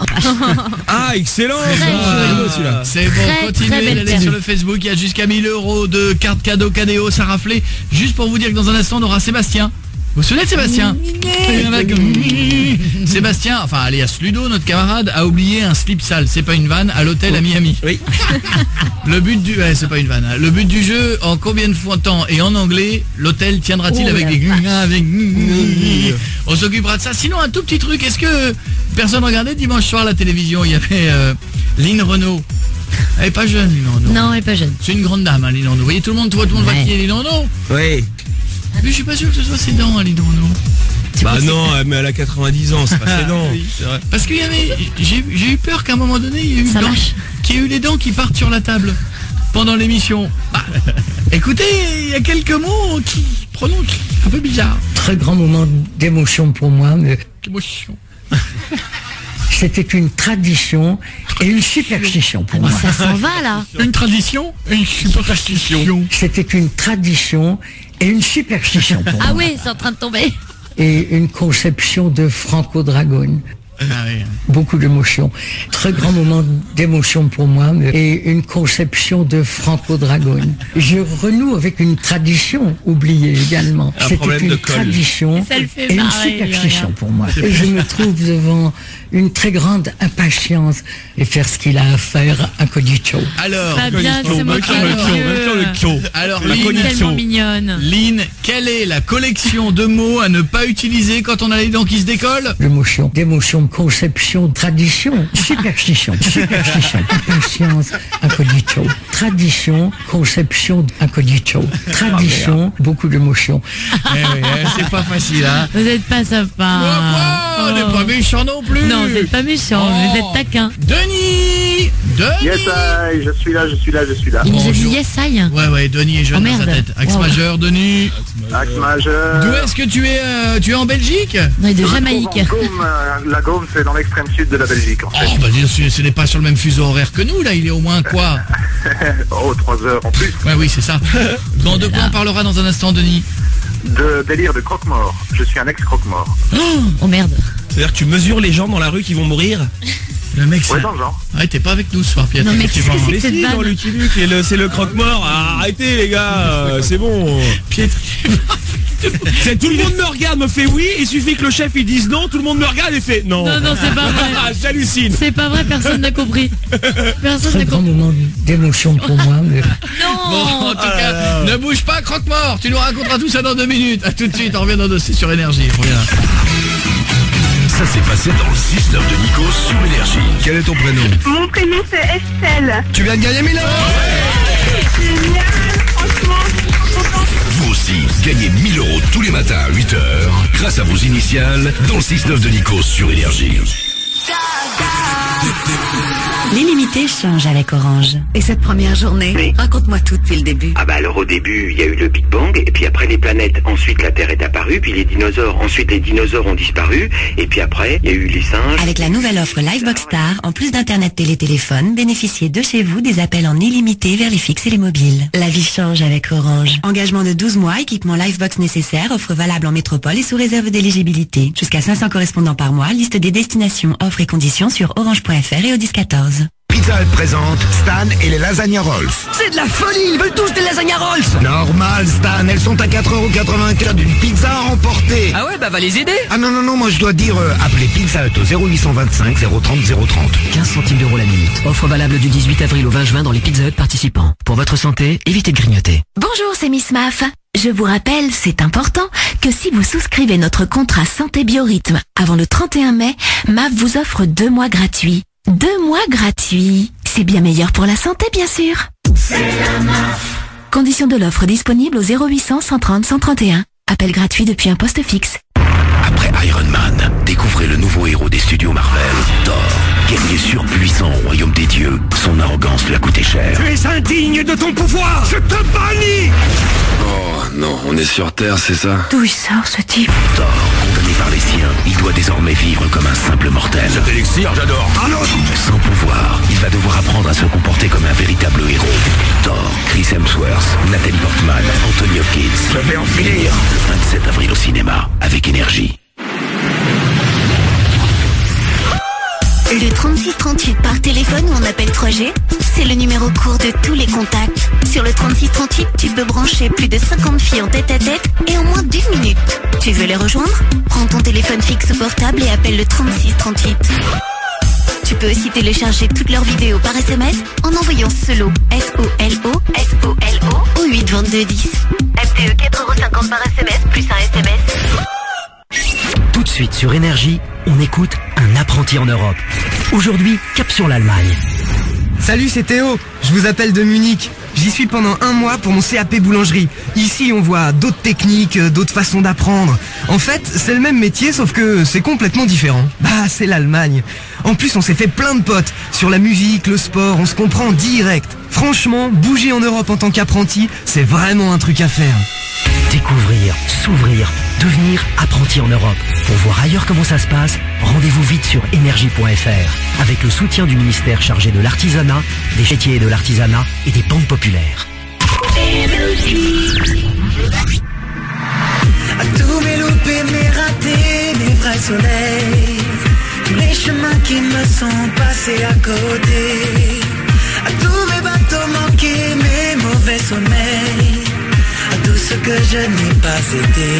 Ah, excellent. Très ça. joli. Celui-là. C'est bon, Très continuez belle d'aller perle. sur le Facebook. Il y a jusqu'à 1000 € de cartes cadeaux Cadéo, ça raflé. Juste pour vous dire que dans un instant, on aura Sébastien. Vous vous souvenez de Sébastien? Il y en a que- Sébastien, enfin alias Ludo, notre camarade, a oublié un slip sale. C'est pas une vanne, à l'hôtel à Miami. Oui. Le but du... Ouais, c'est pas une vanne. Le but du jeu, en combien de fois de temps et en anglais, l'hôtel tiendra-t-il Oh, avec la des... vache. avec... On s'occupera de ça. Sinon, un tout petit truc. Est-ce que personne regardait dimanche soir la télévision? Il y avait Lynn Renault. Elle est pas jeune, Lynn Renault. Non, elle est pas jeune. C'est une grande dame, hein, Lynn Renault. Vous voyez, tout le monde voit Ouais. qui est Lynn Renault. Oui. Mais je suis pas sûr que ce soit ses dents, hein, Lynn Renault. Bah non, mais elle a 90 ans, c'est pas ses dents. Oui, c'est vrai. Parce qu'il y avait... J'ai eu peur qu'à un moment donné, il y ait eu Ça une dent- marche. qu'il y ait eu les dents qui partent sur la table pendant l'émission. Bah, écoutez, il y a quelques mots qui prononcent un peu bizarre. Très grand moment d'émotion pour moi, mais Émotion. C'était une tradition et une superstition pour moi. Ça s'en va là. Une tradition et une superstition. C'était une tradition et une superstition pour moi. Ah oui, c'est en train de tomber. Et une conception de Franco Dragone. Beaucoup d'émotions. Très grand moment d'émotion pour moi. Et une conception de Franco Dragone. Je renoue avec une tradition oubliée également. C'était une tradition et une superstition pour moi. Et je me trouve devant une très grande impatience et faire ce qu'il a à faire incognito. Alors, Fabien, c'est moi qui alors Lynn, tellement mignonne. Lynn, quelle est la collection de mots à ne pas utiliser quand on a les dents qui se décollent? L'émotion, d'émotion, conception, tradition, superstition, impatience, incognito. Tradition, conception, incognito. Tradition, beaucoup d'émotions. C'est pas facile, hein. Vous êtes pas sympa. On n'est pas méchant non plus. Non, vous êtes pas méchant, vous êtes taquin. Denis. Yes, I, je suis là. Il nous a dit yes, I. Ouais, Denis est jeune dans sa tête. Axe majeur, Denis. Axe majeur. D'où est-ce que tu es en Belgique? Non, il est de Jamaïque. La Gaume, c'est dans l'extrême sud de la Belgique, en fait. Oh, bah ce n'est pas sur le même fuseau horaire que nous, là. Il est au moins quoi? 3 heures en plus. Ouais, oui, c'est ça. Bon, de quoi on parlera dans un instant, Denis? De délire de croque-mort. Je suis un ex-croque-mort. Oh merde. C'est-à-dire que tu mesures les gens dans la rue qui vont mourir? Le mec, Ouais, dans le genre. Ouais, t'es pas avec nous ce soir, Pierre. Non, mais qu'est-ce que c'est que cette Si, dans vanne? Lucky Luke, c'est le croque-mort. Arrêtez les gars, c'est bon. Pietro. Tout le monde me regarde, me fait oui, il suffit que le chef il dise non, tout le monde me regarde et fait non. Non, c'est pas vrai. J'hallucine. C'est pas vrai, personne n'a compris. Personne Très n'a grand compris. moment d'émotion pour moi. Mais... Non. Bon, en tout cas, ne bouge pas, croque-mort. Tu nous raconteras tout ça dans 2 minutes. À tout de suite, on revient dans Dossier sur Énergie. On revient là. Ça s'est passé dans le 6-9 de Nico sur Énergie. Quel est ton prénom? Mon prénom c'est Estelle. Tu viens de gagner 1000 €. Génial, franchement, je suis trop contente. Vous aussi, gagnez 1000 € tous les matins à 8h grâce à vos initiales dans le 6-9 de Nico sur Énergie. L'illimité change avec Orange. Et cette première journée, Oui. raconte-moi tout depuis le début. Ah bah alors au début, il y a eu le Big Bang, et puis après les planètes, ensuite la Terre est apparue, puis les dinosaures, ensuite les dinosaures ont disparu, et puis après, il y a eu les singes. Avec la nouvelle offre Livebox Star, en plus d'internet télé-téléphone, bénéficiez de chez vous des appels en illimité vers les fixes et les mobiles. La vie change avec Orange. Engagement de 12 mois, équipement Livebox nécessaire, offre valable en métropole et sous réserve d'éligibilité. Jusqu'à 500 correspondants par mois, liste des destinations, offres et conditions sur orange.fr et au 1014. Pizza Hut présente Stan et les lasagna rolls. C'est de la folie, ils veulent tous des lasagna rolls. Normal Stan, elles sont à 4,95 € d'une pizza à emporter. Ah ouais, bah va les aider. Ah non, moi je dois dire appelez Pizza Hut au 0825 030 030. 15 centimes d'euros la minute. Offre valable du 18 avril au 20 juin dans les Pizza Hut participants. Pour votre santé, évitez de grignoter. Bonjour, c'est Miss Maf. Je vous rappelle, c'est important, que si vous souscrivez notre contrat Santé Biorhythme avant le 31 mai, MAF vous offre 2 mois gratuits. 2 mois gratuits. C'est bien meilleur pour la santé, bien sûr. C'est la MAF. Conditions de l'offre disponible au 0800 130 131. Appel gratuit depuis un poste fixe. Après Iron Man, découvrez le nouveau héros des studios Marvel, Thor. Guerrier surpuissant au royaume des dieux, son arrogance lui a coûté cher. Tu es indigne de ton pouvoir. Je te bannis. Oh non, on est sur Terre, c'est ça? D'où il sort ce type? Thor, condamné par les siens, il doit désormais vivre comme un simple mortel. Cet élixir, j'adore. Sans pouvoir, il va devoir apprendre à se comporter comme un véritable héros. Thor, Chris Hemsworth, Nathalie Portman, Anthony Hopkins. Je vais en finir. Le 27 avril au cinéma, avec Énergie. Le 3638 par téléphone ou en appel 3G, c'est le numéro court de tous les contacts. Sur le 3638, tu peux brancher plus de 50 filles en tête-à-tête et en moins d'1 minute. Tu veux les rejoindre? Prends ton téléphone fixe ou portable et appelle le 3638. Tu peux aussi télécharger toutes leurs vidéos par SMS en envoyant SOLO, S-O-L-O, au 8 22 10. FTE 4,50 € par SMS plus un SMS. Tout de suite sur Énergie, on écoute un apprenti en Europe. Aujourd'hui, cap sur l'Allemagne. Salut, c'est Théo. Je vous appelle de Munich. J'y suis pendant 1 mois pour mon CAP boulangerie. Ici, on voit d'autres techniques, d'autres façons d'apprendre. En fait, c'est le même métier, sauf que c'est complètement différent. Bah, c'est l'Allemagne. En plus, on s'est fait plein de potes. Sur la musique, le sport, on se comprend direct. Franchement, bouger en Europe en tant qu'apprenti, c'est vraiment un truc à faire. Découvrir, s'ouvrir, Devenir apprenti en Europe. Pour voir ailleurs comment ça se passe, rendez-vous vite sur énergie.fr. Avec le soutien du ministère chargé de l'artisanat, des métiers et de l'artisanat et des banques populaires. À tous mes loupés, mes ratés, mes vrais soleils, tous les chemins qui me sont passés à côté, à tous mes bateaux manqués, mes mauvais sommeils, à tout ce que je n'ai pas été,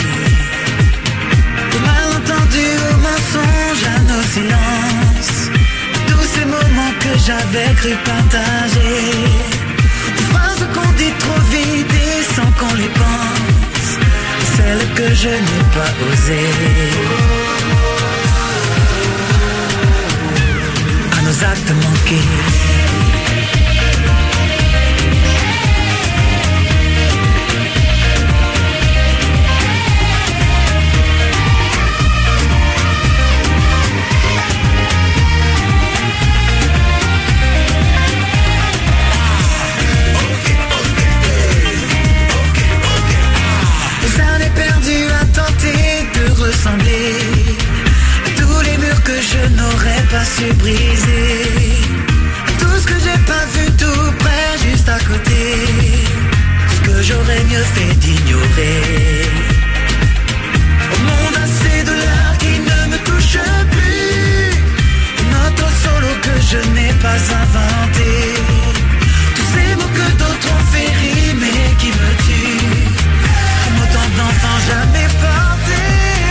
aux malentendus, aux mensonges, à nos silences, à tous ces moments que j'avais cru partager, aux phrases qu'on dit trop vite et sans qu'on les pense, celles que je n'ai pas osées, à nos actes manqués. Ressembler à tous les murs que je n'aurais pas su briser, à tout ce que j'ai pas vu tout près, juste à côté, ce que j'aurais mieux fait d'ignorer. Au monde assez de l'art qui ne me touche plus, notre solo que je n'ai pas inventé, tous ces mots que d'autres ont fait rimer qui me tuent, comme autant d'enfants jamais portés.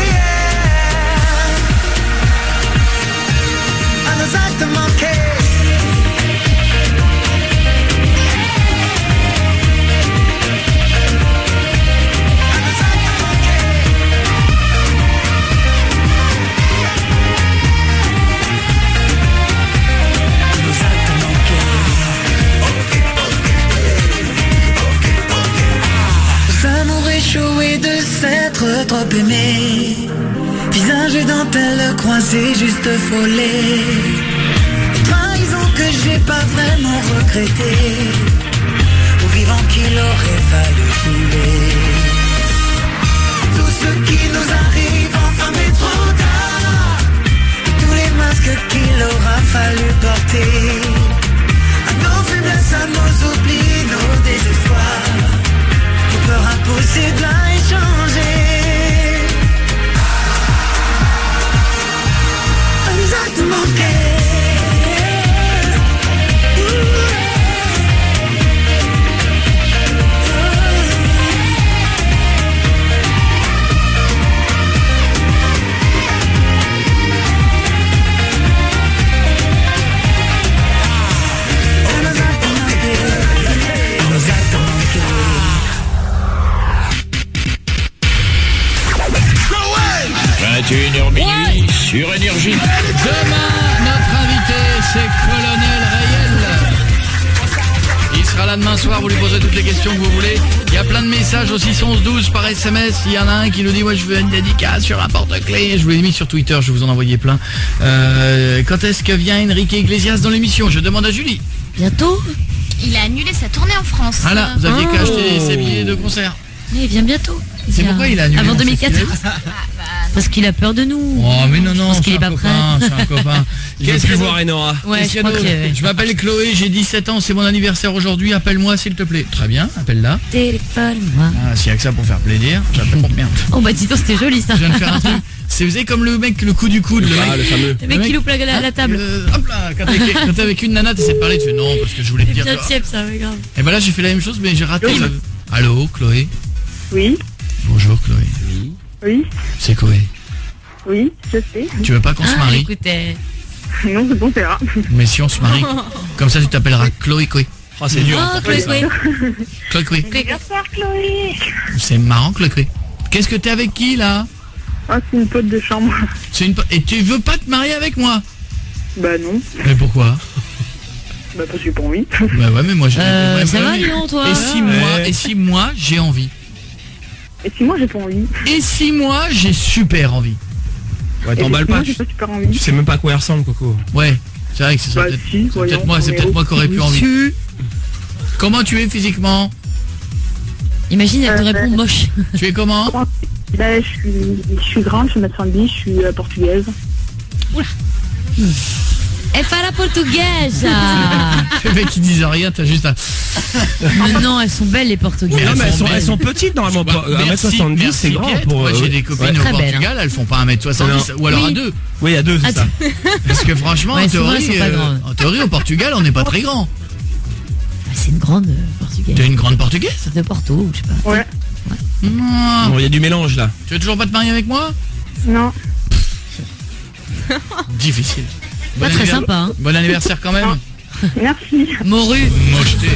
Nos actes manqués. Aux amours échoués de s'être trop aimé, visage et dentelle croisée juste frôlée, trahison que j'ai pas vraiment regretté, au vivant qu'il aurait fallu couler. Tout ce qui nous arrive enfin mais trop tard, tous les masques qu'il aura fallu porter, à nos faiblesses, à nos oublis, nos désespoirs, nos peurs impossibles à échanger. Actes manqués. Nos actes manqués. 21h minuit sur Énergie. Demain, notre invité, c'est Colonel Rayel. Il sera là demain soir, vous lui poserez toutes les questions que vous voulez. Il y a plein de messages au 611-12 par SMS. Il y en a un qui nous dit, moi je veux une dédicace sur un porte-clés. Je vous l'ai mis sur Twitter, je vais vous en envoyer plein. Quand est-ce que vient Enrique Iglesias dans l'émission? Je demande à Julie. Bientôt. Il a annulé sa tournée en France. Ah là, vous aviez qu'à acheter ses billets de concert. Mais il vient bientôt. C'est pourquoi il a annulé avant dans 2014. Parce qu'il a peur de nous. Oh mais non, Parce qu'il est pas prêt. C'est un copain. Qu'est-ce que voir Enora? Ouais, je crois que... Je m'appelle Chloé, j'ai 17 ans, c'est mon anniversaire aujourd'hui, appelle-moi s'il te plaît. Très bien, appelle-la. Téléphone-moi. Ah, s'il y a que ça pour faire plaisir, j'appelle pour merde. Oh bah dis donc, c'était joli ça. Je viens de faire un truc. C'est vous savez comme le mec, le coup du coude, le fameux. Le mec qui loupe la table. Hop là, quand t'es avec une nana, t'essaies de parler, tu fais non, parce que je voulais te C'est dire. bien tiep ça, ouais, grave. Et ben là, j'ai fait la même chose, mais j'ai raté. Oui. Allô, Chloé. Oui, Bonjour, Chloé. oui, C'est Chloé. oui, je sais. Tu veux pas qu'on se marie? Écoutez. Non, c'est bon, c'est rare. Mais si on se marie, comme ça, tu t'appelleras Chloé. Oh, c'est dur. Oh, Chloé. Chloé. Bonsoir, Chloé. C'est marrant, Chloé. Qu'est-ce que t'es avec qui là? Ah, c'est une pote de chambre. C'est une Et tu veux pas te marier avec moi? Bah non. Mais pourquoi? Bah parce que j'ai pas envie. Bah ouais, mais moi j'ai... ça va, non, toi? Et si moi j'ai envie? Et si moi j'ai pas envie? Et si moi j'ai super envie? Ouais, t'emballes pas. J'ai pas super envie. Tu sais même pas à quoi il ressemble, Coco. Ouais, c'est vrai que c'est Bah, peut-être si, voyons, moi qui aurais pu envie. Comment tu es physiquement? Imagine, elle te répond moche. Tu es comment? Ben, je suis grande, je fais 1m70, je suis portugaise. Elle fait la portugaise. Les mecs qui disent rien, t'as juste un... Mais non, elles sont belles les portugaises. Non, mais elles sont petites normalement. 1m70 c'est grand pour... Moi j'ai des copines au Portugal, elles font pas 1m70 ou alors à 2. Oui, à 2 c'est ça. Parce que franchement en théorie au Portugal on n'est pas très grand. C'est une grande portugaise. T'es une grande portugaise de Porto, je sais pas. Ouais. Bon, il y a du mélange là. Tu veux toujours pas te marier avec moi? Non. Difficile. Pas très sympa, hein. Bon anniversaire quand même. Merci. Morue. Mocheté.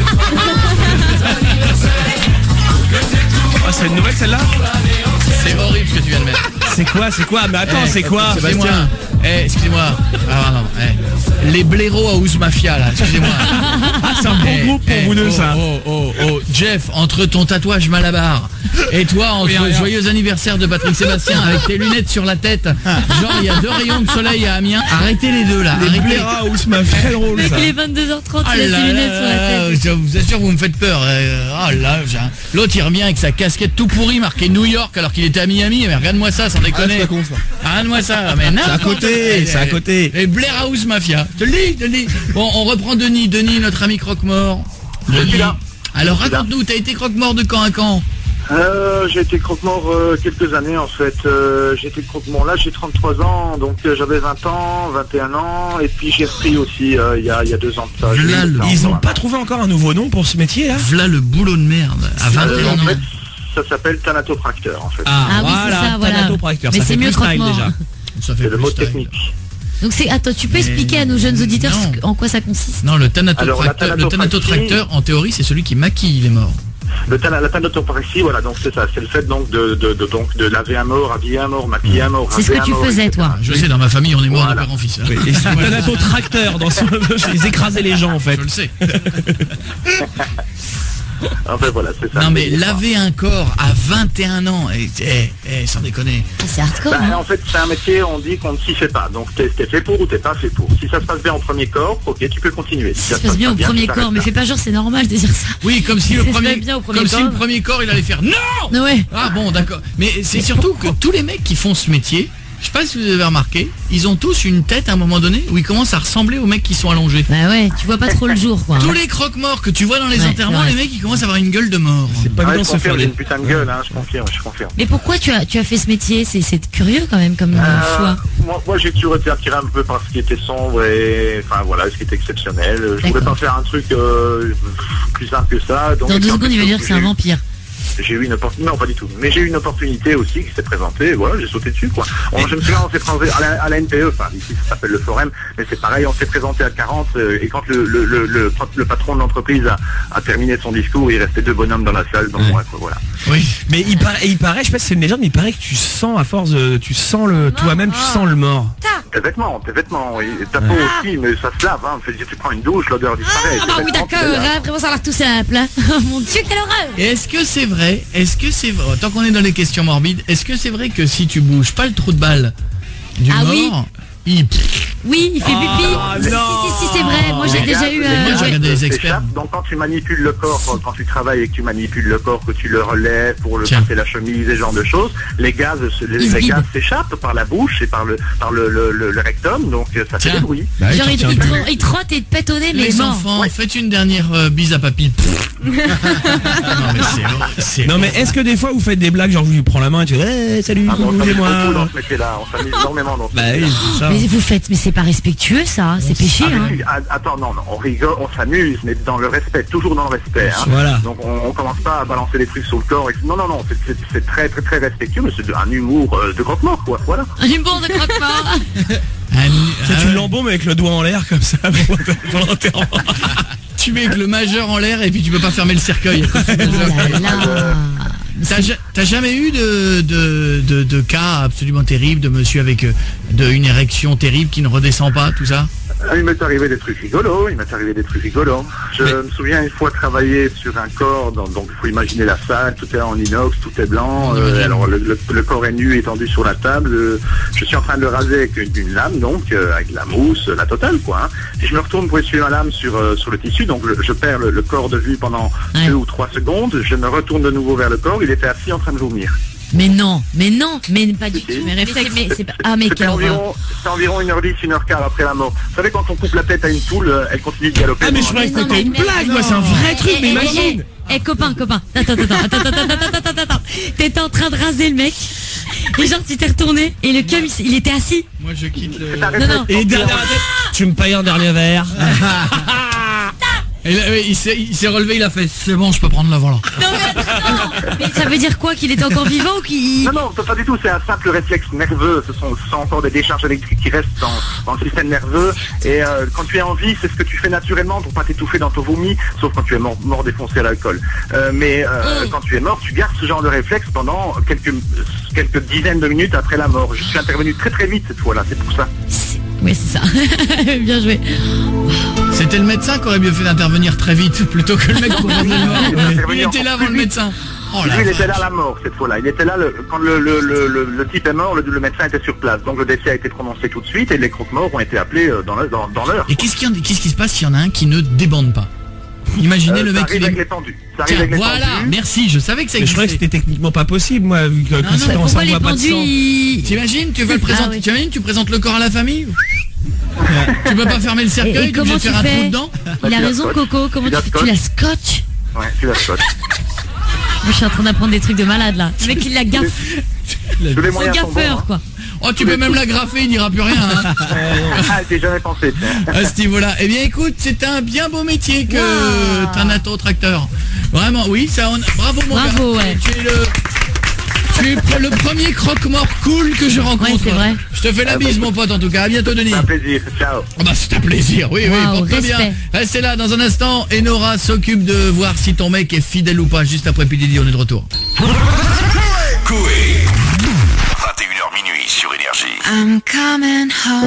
C'est une nouvelle celle-là? C'est horrible ce que tu viens de mettre. C'est quoi? Mais attends, c'est quoi? Excusez-moi. Excusez-moi. Ah non, les blaireaux à Ouz Mafia là, excusez-moi. Ah, c'est un bon groupe pour vous deux ça. Jeff, entre ton tatouage Malabar et toi entre joyeux anniversaire de Patrick Sébastien avec tes lunettes sur la tête, genre il y a 2 rayons de soleil à Amiens, arrêtez les deux là. Les blaireaux à Ouz Mafia, très drôle ça. Avec les 22h30, il a ses lunettes sur la tête. Je vous assure, vous me faites peur. L'autre il revient avec sa casquette tout pourri marqué New York alors qu'il était à Miami. Mais regarde-moi ça, sans déconner. Regarde-moi ça. Mais c'est à côté. Et Blair House Mafia. Je te le dis. Bon, on reprend Denis, notre ami croque-mort. Denis. Alors raconte-nous, t'as été croque-mort de quand à quand? J'ai été croque-mort quelques années en fait. J'ai été croque-mort là, j'ai 33 ans, donc j'avais 20 ans, 21 ans, et puis j'ai repris aussi il y a 2 ans de ça. Ils ont pas trouvé encore un nouveau nom pour ce métier là? V'là le boulot de merde, à 21 ans. En fait, ça s'appelle thanatopracteur en fait. Ah oui, c'est ça, voilà. Thanatopracteur, mais ça c'est fait mieux plus style croque-mort. déjà. C'est le mot technique. Donc attends, tu peux expliquer à nos jeunes auditeurs en quoi ça consiste? Non, le thanatopracteur, en théorie, c'est celui qui maquille les morts. La thanatopraxie, voilà, donc c'est ça, c'est le fait donc de laver un mort, habiller un mort, maquiller un mort. C'est ce que tu faisais, toi. Je sais, dans ma famille, on est mort de père en fils. Oui, et c'est un thanatotracteur dans son... Ils écrasaient les gens en fait. Je le sais. Enfin voilà, c'est ça. Non mais laver un corps à 21 ans, sans déconner. C'est hardcore. En fait, c'est un métier, on dit qu'on ne s'y fait pas. Donc t'es fait pour ou t'es pas fait pour. Si ça se passe bien au premier corps, ok, tu peux continuer. Si ça se passe bien au premier corps, mais fais pas genre c'est normal de dire ça. Oui, comme si le premier corps il allait faire non. Ouais. Ah bon, d'accord. Mais c'est surtout que tous les mecs qui font ce métier, je sais pas si vous avez remarqué, ils ont tous une tête à un moment donné où ils commencent à ressembler aux mecs qui sont allongés. Bah ouais, tu vois pas trop le jour quoi. Tous les croque-morts que tu vois dans les enterrements, les mecs ils commencent à avoir une gueule de mort. C'est pas bien se faire une putain de gueule, je confirme. Mais pourquoi tu as fait ce métier? C'est curieux quand même comme choix. Moi j'ai toujours été attiré un peu par ce qui était sombre et enfin voilà, ce qui était exceptionnel. Je voulais pas faire un truc plus simple que ça. Donc, dans 2 secondes il va dire que c'est un vampire. J'ai eu une opportunité, non pas du tout, mais j'ai eu une opportunité aussi qui s'est présentée, et voilà, j'ai sauté dessus quoi. Je me souviens, on s'est présenté à la NPE, enfin ici ça s'appelle le Forum, mais c'est pareil, on s'est présenté à 40 et quand le patron de l'entreprise a terminé son discours, il restait 2 bonhommes dans la salle, donc voilà. Oui, mais il paraît, je sais pas si c'est une légende, mais il paraît que tu sens à force, tu sens toi-même, tu sens le mort. Tes vêtements, oui. Ta peau aussi, mais ça se lave, tu prends une douche, l'odeur disparaît. Ah bah oui d'accord, vraiment ça a l'air tout simple. Mon Dieu, quelle horreur. Est-ce que c'est vrai, tant qu'on est dans les questions morbides, est-ce que c'est vrai que si tu bouges pas le trou de balle du mort, Oui, il fait pipi. Si, c'est vrai. Moi, j'ai déjà eu... des experts. Donc, quand tu manipules le corps, quand tu travailles et que tu manipules le corps, que tu le relèves pour le passer la chemise et ce genre de choses, les gaz s'échappent par la bouche et par le rectum, donc ça fait des bruits. Genre, il trotte et te pète au nez, mais les enfants, faites une dernière bise à papy. Non, mais est-ce que des fois, vous faites des blagues, genre, je lui prends la main et tu dis, salut, bougez-moi. On s'amuse énormément dans ce mais vous faites, mais c'est pas respectueux ça, c'est péché. Attends, non, on rigole, on s'amuse, mais dans le respect, toujours dans le respect. Voilà. Donc on commence pas à balancer des trucs sur le corps. Non, c'est très très très respectueux, mais c'est un humour de croque-mort, quoi. Voilà. Un humour de croque-mort. Tu l'embaumes avec le doigt en l'air comme ça pour l'enterrement. Tu mets avec le majeur en l'air et puis tu peux pas fermer le cercueil. T'as jamais eu de cas absolument terrible de monsieur avec une érection terrible qui ne redescend pas, tout ça? Il m'est arrivé des trucs rigolos, Je me souviens une fois travailler sur un corps, donc il faut imaginer la salle, tout est en inox, tout est blanc, alors le corps est nu, étendu sur la table, je suis en train de le raser avec une lame, donc avec de la mousse, la totale quoi. Et je me retourne pour essuyer ma lame sur le tissu, donc je perds le corps de vue pendant 2 ou 3 secondes, je me retourne de nouveau vers le corps, il était assis en train de vomir. Mais non, mais pas du tout. Mes réflexes, mais c'est pas... Ah mais quelle horreur. C'est environ 1h10, 1h15 après la mort. Vous savez, quand on coupe la tête à une poule, elle continue de galoper. Ah mais je croyais que c'était une blague, moi, c'est un vrai truc, mais imagine. Copain. Attends. T'étais en train de raser le mec. Et genre, tu t'es retourné et le cum, il était assis. Moi, je quitte le... Non. Et tu me payes un dernier verre. Et là, il s'est relevé, il a fait c'est bon, je peux prendre la volant. Non mais ça veut dire quoi, qu'il est encore vivant ou qu'il... Non, pas du tout, c'est un simple réflexe nerveux. Ce sont encore des décharges électriques qui restent dans le système nerveux. Et quand tu es en vie, c'est ce que tu fais naturellement pour pas t'étouffer dans ton vomi, sauf quand tu es mort défoncé à l'alcool. Mais quand tu es mort, tu gardes ce genre de réflexe pendant quelques dizaines de minutes après la mort. Je suis intervenu très très vite cette fois-là, c'est pour ça. Oui, c'est ça. Bien joué. C'était le médecin qui aurait mieux fait d'intervenir très vite plutôt que le mec pour prendre le mort. Il était là avant le médecin. Il était là à la mort cette fois-là. Il était là quand le type est mort, le médecin était sur place. Donc le décès a été prononcé tout de suite et les croque-morts ont été appelés dans l'heure. Et qu'est-ce qui se passe s'il y en a un qui ne débande pas? Imaginez le mec qui avec les tendus. Tiens, voilà, merci, je savais que ça existait. Je croyais que c'était techniquement pas possible, moi, vu que pourquoi les pendus, t'imagines, tu veux le présenter, t'imagines, tu présentes le corps à la famille? Tu peux pas fermer le cercueil, et comment tu faire un trou dedans? Il a raison, Coco, comment tu la scotches? Ouais, tu la scotches. Moi, je suis en train d'apprendre des trucs de malade, là. Le mec, il la gaffe. Son gaffeur, quoi. Oh, tu peux même la graffer, il dira plus rien. Hein. J'ai jamais pensé. À ce niveau-là. Eh bien, écoute, c'est un bien beau métier que tanato-tracteur. Vraiment, oui, ça. Bravo, mon gars. Bravo, ouais. Tu es le premier croque-mort cool que je rencontre. Ouais, c'est vrai. Je te fais la bise, mon pote, en tout cas. À bientôt, Denis. C'est un plaisir. Ciao. Oh, bah, c'est un plaisir. Oui, porte-toi bien. Restez là dans un instant. Et Nora s'occupe de voir si ton mec est fidèle ou pas. Juste après P. Diddy, on est de retour. Coé. 21h minuit sur Énergie. I'm coming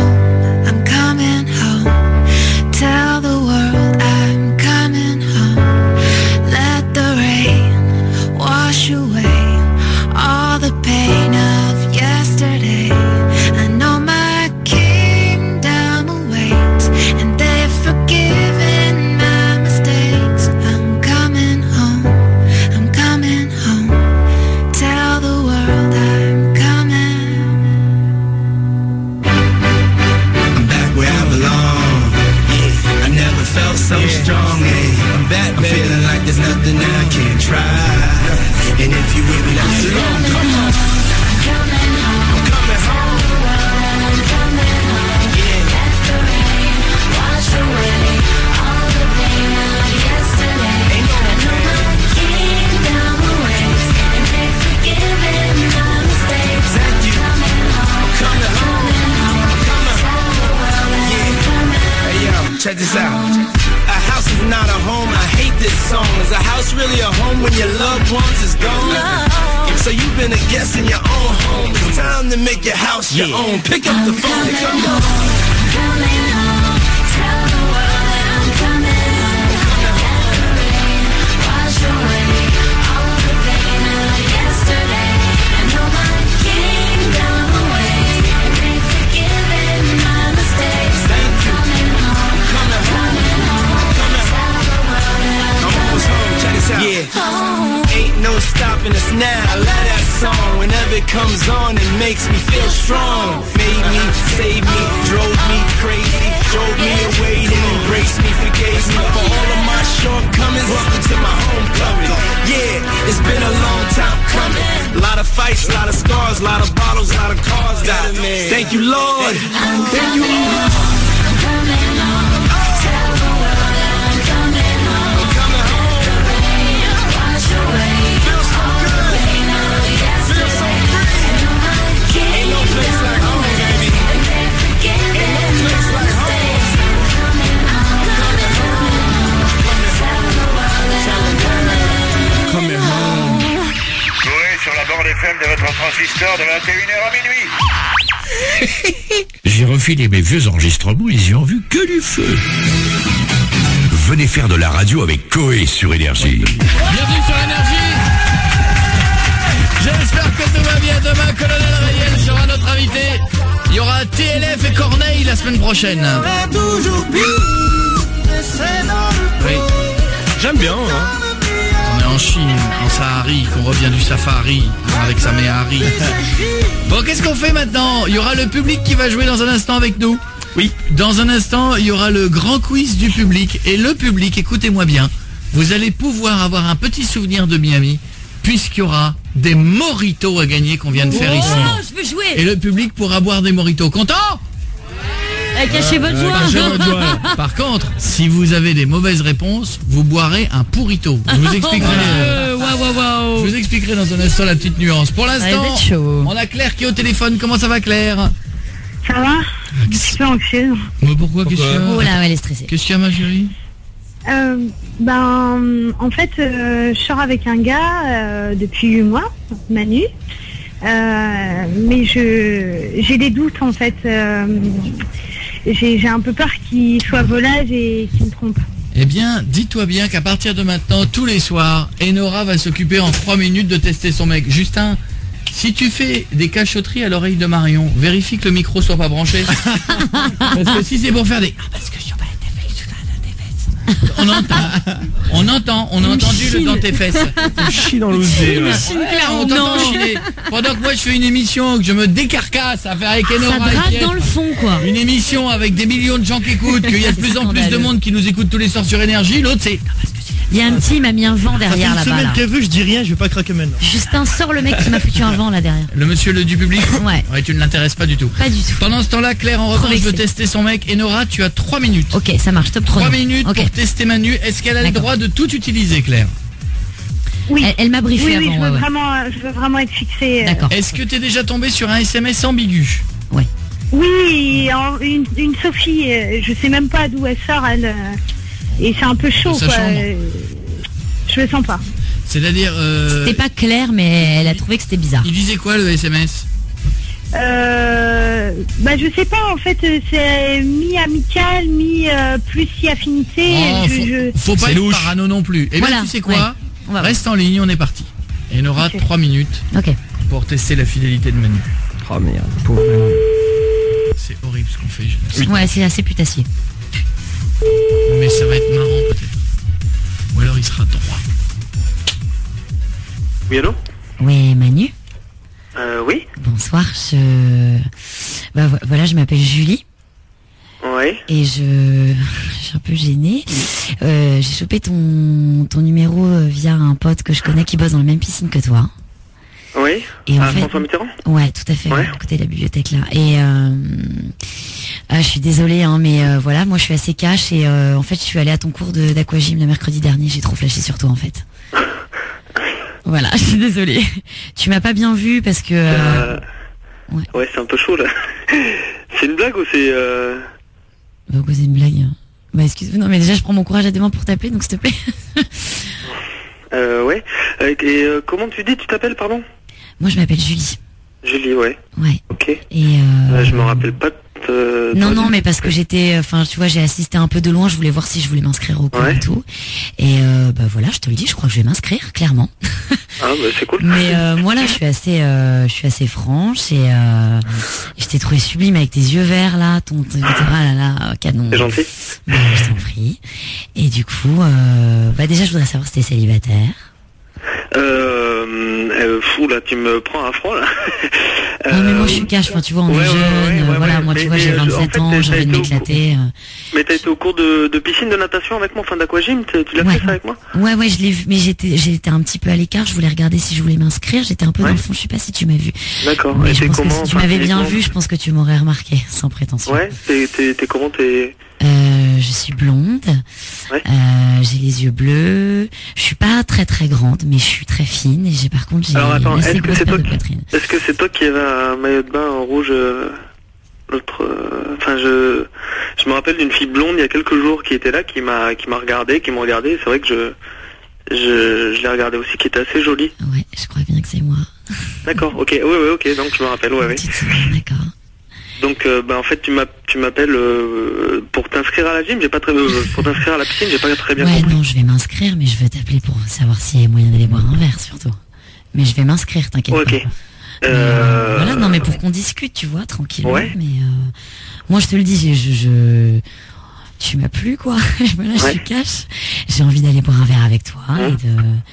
home. Tell the world I'm coming home. Let the rain wash away all the pain of yesterday. I know my kingdom awaits, and they've forgiven my mistakes. I'm coming home. Tell the world I'm coming. I'm back where I belong. Yeah, I never felt so strong. Yeah, I'm back, I'm feeling like there's nothing I can't try. And if you with me, that's long. Come on. I'm coming home. I'm coming home. Yeah. Let the rain wash away all the pain of yesterday. Ain't no I know my kingdom awaits, and they've forgiven my mistakes. Thank you. I'm coming home. Tell the world I'm coming. Hey yo, check this out. A house is not a home. I hate this song. Is a house really a home when your loved ones is gone? No. So you've been a guest in your own home. It's time to make your house your own. Pick up the phone. Pick up the phone. Coming home. Tell the world that I'm coming home. Let the rain wash away all the pain of yesterday. I know my kingdom awaits, and they've forgiven my mistakes. Thank you. Coming home. Yeah, ain't no stopping us now. I love that song. Whenever it comes on, it makes me feel strong. Made me, saved me, drove me crazy, drove me away, then embraced me, forgave me for all of my shortcomings. Welcome to my homecoming. Yeah, it's been a long time coming. A lot of fights, a lot of scars, a lot of bottles, a lot of cars died. Thank you, Lord. Thank you, Lord. I'm coming home. Tell the world that I'm coming home. I'm coming home. The rain wash away. Feels so good. Pain of yesterday. Feels so free. I know my ain't no place like home, baby. And they're forgiving my mistakes. I'm coming home. Coming home. Tell the world that I'm coming home. Coé sur la bande FM de votre transistor de 21h à minuit. J'ai refilé mes vieux enregistrements, ils y ont vu que du feu. Venez faire de la radio avec Coé sur Énergie. Bienvenue sur Énergie. J'espère que tout va bien. Demain, Colonel Rayel sera notre invité. Il y aura TLF et Corneille la semaine prochaine. Oui. J'aime bien, hein. On est en Chine, en Sahari, qu'on revient du safari avec sa Méhari. Bon, qu'est-ce qu'on fait maintenant? Il y aura le public qui va jouer dans un instant avec nous. Oui. Dans un instant, il y aura le grand quiz du public. Et le public, écoutez-moi bien, vous allez pouvoir avoir un petit souvenir de Miami, puisqu'il y aura des mojitos à gagner qu'on vient de faire ici. Je veux jouer. Et le public pourra boire des mojitos. Content? Cachez votre joie. Par contre, si vous avez des mauvaises réponses, vous boirez un pourrito. Je vous expliquerai. Je vous expliquerai dans un instant la petite nuance. Pour l'instant, on a Claire qui est au téléphone. Comment ça va, Claire? Ça va? Un petit peu anxieuse. Mais pourquoi? Qu'est-ce qu'il y a? Oh là, elle est stressée. Qu'est-ce qu'il y a, ma chérie? En fait, je sors avec un gars depuis 8 mois, Manu. Mais j'ai des doutes, en fait. J'ai un peu peur qu'il soit volage et qu'il me trompe. Eh bien, dis-toi bien qu'à partir de maintenant, tous les soirs, Enora va s'occuper en 3 minutes de tester son mec. Justin, si tu fais des cachotteries à l'oreille de Marion, vérifie que le micro soit pas branché. Parce que si c'est pour faire des... parce que je suis pas on a entendu le dans tes fesses. Tu chies dans l'osé. On t'entend chiner. Pendant que moi je fais une émission que je me décarcasse à faire avec Enora. Ça gratte dans le fond, quoi. Une émission avec des millions de gens qui écoutent, qu'il y a de plus en plus de monde qui nous écoute tous les soirs sur Énergie. L'autre c'est... Il y a un petit, il m'a mis un vent derrière là-bas. Une semaine qu'elle veut, je dis rien, je vais pas craquer maintenant. Justin, sors le mec qui m'a foutu un vent là derrière. Le monsieur du public? Ouais, tu ne l'intéresses pas du tout. Pas du tout. Pendant ce temps-là, Claire, en revanche, veut tester son mec. Enora, tu as 3 minutes. Ok, ça marche, top chrono. 3 minutes pour tester Manu. Est-ce qu'elle a le droit de tout utiliser, Claire? Oui. Elle m'a briefé avant. Je veux vraiment être fixée. D'accord. Est-ce que tu es déjà tombé sur un SMS ambigu? Ouais. Oui, une Sophie, je sais même pas d'où elle sort, et c'est un peu chaud, quoi. Je le sens pas. C'est-à-dire... C'était pas clair, mais elle a trouvé que c'était bizarre. Il disait quoi, le SMS? Je sais pas, en fait, c'est mi-amical, plus si affinité. Faut pas être parano non plus. Et bien, tu sais quoi? Reste en ligne, on est parti. Et on aura 3 minutes pour tester la fidélité de Manu. Oh merde, pauvre Manu. C'est horrible ce qu'on fait. Ouais, c'est assez putassier. Mais ça va être marrant peut-être. Ou alors il sera droit. Oui, allô? Oui, Manu? Oui. Bonsoir, voilà, je m'appelle Julie. Ouais. Et je suis un peu gênée. J'ai chopé ton numéro via un pote que je connais qui bosse dans la même piscine que toi. Oui. Et en fait, François Mitterrand? Ouais, tout à fait, à côté de la bibliothèque là. Et je suis désolée, hein, mais voilà, moi je suis assez cash et en fait je suis allée à ton cours d'aquagym le mercredi dernier, j'ai trop flashé sur toi en fait. Voilà, je suis désolée. Tu m'as pas bien vu parce que... Ouais, c'est un peu chaud là. C'est une blague ou c'est... Pourquoi c'est une blague? Bah excuse-moi, non mais déjà je prends mon courage à deux mains pour t'appeler, donc s'il te plaît. Ouais. Et comment tu dis, tu t'appelles, pardon? Moi je m'appelle Julie. Julie, ouais. Ouais. Ok. Et je me rappelle pas non, mais parce que j'étais, tu vois, j'ai assisté un peu de loin, je voulais voir si je voulais m'inscrire au cours et tout. Et voilà, je te le dis, je crois que je vais m'inscrire, clairement. Ah c'est cool. Mais moi là, je suis assez franche et je t'ai trouvé sublime avec tes yeux verts là, ton canon. C'est gentil. Je t'en prie. Et du coup, déjà, je voudrais savoir si t'es célibataire. Fou là, tu me prends à froid là. Non mais moi je suis cash, tu vois, on est jeune, voilà, moi tu vois j'ai 27 ans, j'ai envie de m'éclater. Mais t'as été au cours de piscine de natation avec moi, enfin d'aquagym, tu l'as fait ça avec moi? Ouais, je l'ai vu, mais j'étais un petit peu à l'écart, je voulais regarder si je voulais m'inscrire, j'étais un peu dans le fond, je sais pas si tu m'as vu. D'accord, mais je pense que si tu m'avais bien vu, je pense que tu m'aurais remarqué, sans prétention. Ouais, t'es comment, je suis blonde, j'ai les yeux bleus, je suis pas très très grande, mais je suis très fine et j'ai par contre j'ai une assez grosse paire de poitrine. Est-ce que c'est toi qui avais un maillot de bain en rouge l'autre je me rappelle d'une fille blonde il y a quelques jours qui était là, qui m'a regardé, qui me regardait, c'est vrai que je l'ai regardé aussi, qui était assez jolie. Ouais, je crois bien que c'est moi. D'accord, ok, ok, donc je me rappelle, ouais. D'accord. Donc en fait tu m'appelles pour t'inscrire à la gym, pour t'inscrire à la piscine, j'ai pas très bien compris. Non, je vais m'inscrire, mais je veux t'appeler pour savoir s'il y a moyen d'aller boire un verre surtout. Mais je vais m'inscrire, t'inquiète pas. Voilà, non mais pour qu'on discute, tu vois, tranquillement. Ouais. Mais moi je te le dis, tu m'as plu quoi. Voilà, je suis cash. J'ai envie d'aller boire un verre avec toi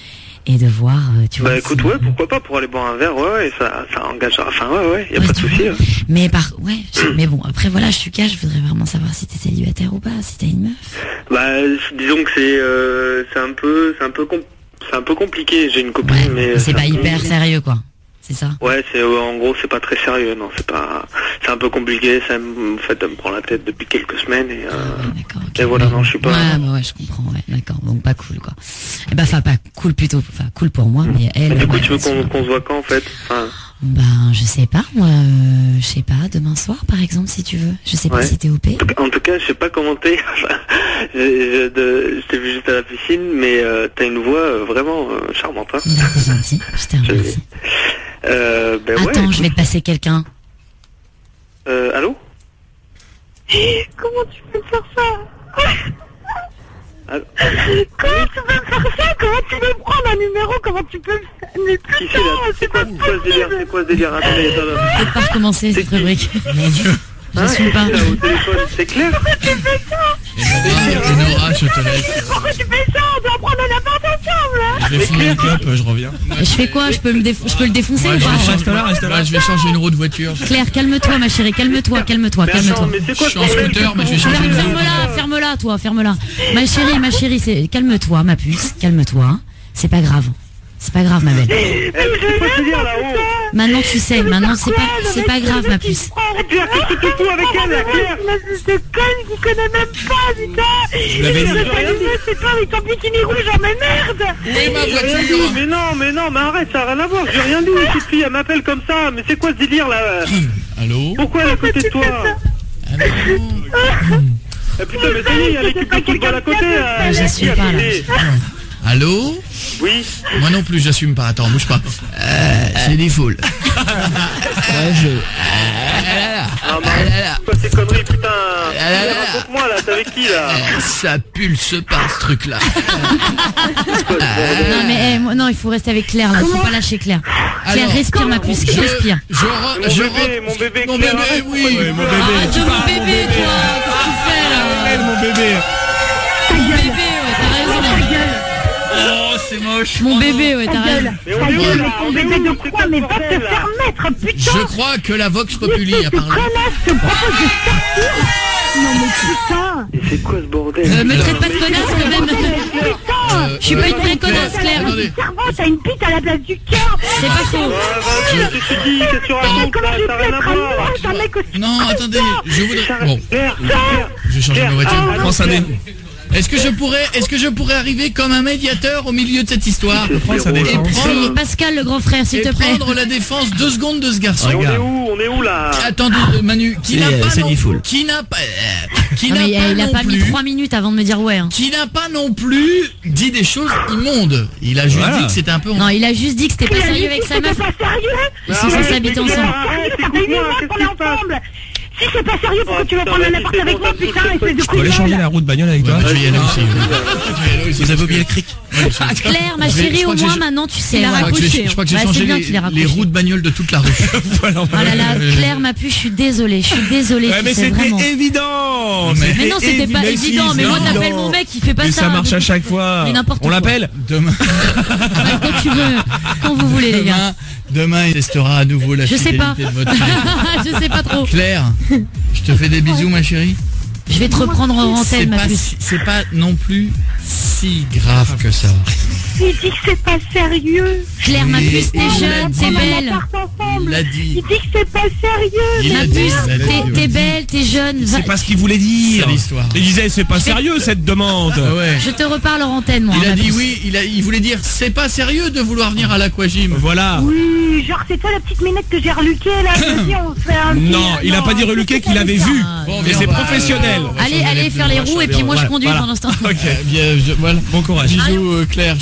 et de voir, tu vois. Bah écoute, ouais, pourquoi pas, pour aller boire un verre, ouais, ça engagera, enfin ouais, y a pas de souci. Ouais. Mais mais bon, après voilà, je suis cash, je voudrais vraiment savoir si t'es célibataire ou pas, si t'as une meuf. Bah, disons que c'est un peu compliqué, j'ai une copine, mais... C'est pas hyper sérieux, quoi. C'est ça. Ouais, en gros c'est pas très sérieux, non, c'est un peu compliqué, ça me prend la tête depuis quelques semaines et et voilà, non, je suis pas. Ouais, je comprends, ouais, d'accord, donc pas cool, quoi. Et bah, pas cool plutôt, enfin cool pour moi, mais elle. Mais du coup, tu veux qu'on se voit quand en fait? Ben, je sais pas, moi, je sais pas, demain soir par exemple, si tu veux. Je sais pas si t'es OP. En tout cas, je sais pas commenter. Je t'ai vu juste à la piscine, mais t'as une voix vraiment charmante. Hein. Ben, c'est gentil, je te remercie. Attends, je vais te passer quelqu'un. Allô? Comment tu peux me faire ça? Comment tu peux me faire ça? Comment tu peux prendre un numéro? Comment tu peux... Mais putain, c'est quoi ce délire? C'est quoi ce délire? Attendez. Peut-être pas recommencer cette rubrique. Mon Dieu. Je suis pas. Au téléphone, c'est clair? Pourquoi tu fais ça? Et Nora, je te laisse. Pourquoi tu fais ça? On doit prendre un appart ensemble. Je vais fumer une clope, je reviens. Je fais quoi? Je peux le défoncer ou pas? Reste là. Je vais changer une roue de voiture. Claire, calme-toi ma chérie, calme-toi. Je suis en scooter, mais je vais changer une roue. Ferme-la. Ma chérie, calme-toi ma puce, calme-toi. C'est pas grave. C'est pas grave, ma belle. Maintenant, tu sais. Maintenant, c'est pas grave, ma puce. Claire, qu'est-ce que tu fous avec elle, là, Claire? C'est conne qui connaît même pas, putain. C'est toi avec ton bikini rouge, j'en m'émerde. Oui, ma voiture. Mais non, mais arrête, ça n'a rien à voir. J'ai rien dit. Cette fille, elle m'appelle comme ça. Mais c'est quoi ce délire, là? Allô? Pourquoi elle est à côté de toi? Putain, mais ça y est, il y a l'équipe de football à côté. J'assume pas, là. Allô? Oui. Moi non plus, j'assume pas. Attends, bouge pas. C'est des foules. Quoi ces conneries, putain? Raconte-moi là, t'es avec qui là? Ça pulse pas ce truc là. Non mais non, il faut rester avec Claire là, faut pas lâcher Claire. Claire, respire ma puce, respire. Mon bébé, oui. Arrête mon bébé, toi. Qu'est-ce que tu fais là? Mon bébé. Mon bébé, ouais, t'as raison. Oh, c'est moche. Mon bébé, ouais, t'as raison. Mais ton bébé de quoi? Mais va te faire mettre, putain. Je crois que la Vox Populi a parlé. Connasse te propose de sortir. Non mais putain. Et c'est quoi ce bordel? Me traite pas de connasse quand même. Je suis pas une vraie connasse, Claire. T'as une bite à la place du cœur. C'est pas faux. Je te dis, qu'est-ce que tu racontes là? T'as rien à voir. Non, attendez, je voudrais... Bon, Claire, je vais changer ma voiture. Prends ça des... Est-ce que je pourrais arriver comme un médiateur au milieu de cette histoire et prendre Pascal le grand frère, s'il te plaît. Prendre la défense 2 secondes de ce garçon. On est où là? Attendez, Manu, qui n'a pas mis 3 minutes avant de me dire ouais. Hein. Qui n'a pas non plus dit des choses immondes. Il a juste dit que c'était un peu... Non, il a juste dit que c'était pas sérieux avec sa meuf. Ils sont censés habiter ensemble. Si c'est pas sérieux, pourquoi tu veux prendre un appart avec moi, putain, espèce de couille? Je peux aller changer la roue de bagnole avec toi? Je vais y aller aussi. Vous avez oublié le cric? Claire, ma chérie, au moins maintenant tu sais la raccrocher. Je crois que j'ai changé les roues de bagnole de toute la rue. Oh là là, Claire, ma puce, je suis désolée. Mais c'était évident. Mais non, c'était pas évident. Mais moi, t'appelles mon mec, il fait pas ça. Ça marche à chaque fois. On l'appelle demain. Quand tu veux, quand vous voulez, les gars. Demain, il testera à nouveau la fidélité de votre mec. Je sais pas trop. Claire, je te fais des bisous, ma chérie. Je vais te reprendre en antenne, ma puce. C'est pas non plus si grave que ça. Il dit que c'est pas sérieux. Claire, ma puce, t'es jeune, t'es belle. Il l'a dit. Il dit que c'est pas sérieux. Ma puce, t'es belle, t'es jeune. C'est pas ce qu'il voulait dire. C'est l'histoire. Il disait c'est pas sérieux cette demande. Ouais. Je te reparle en antenne, moi. Il a dit oui, il voulait dire c'est pas sérieux de vouloir venir à l'aquagym. Voilà. Oui, genre c'est toi la petite minette que j'ai reluquée là. Vas-y, on se fait un petit... Non, il a pas dit reluqué qu'il avait vu. Mais c'est professionnel. Allez faire les roues et puis moi je conduis pendant ce temps. Ok, bien, voilà. Bon courage. Bisous, Claire.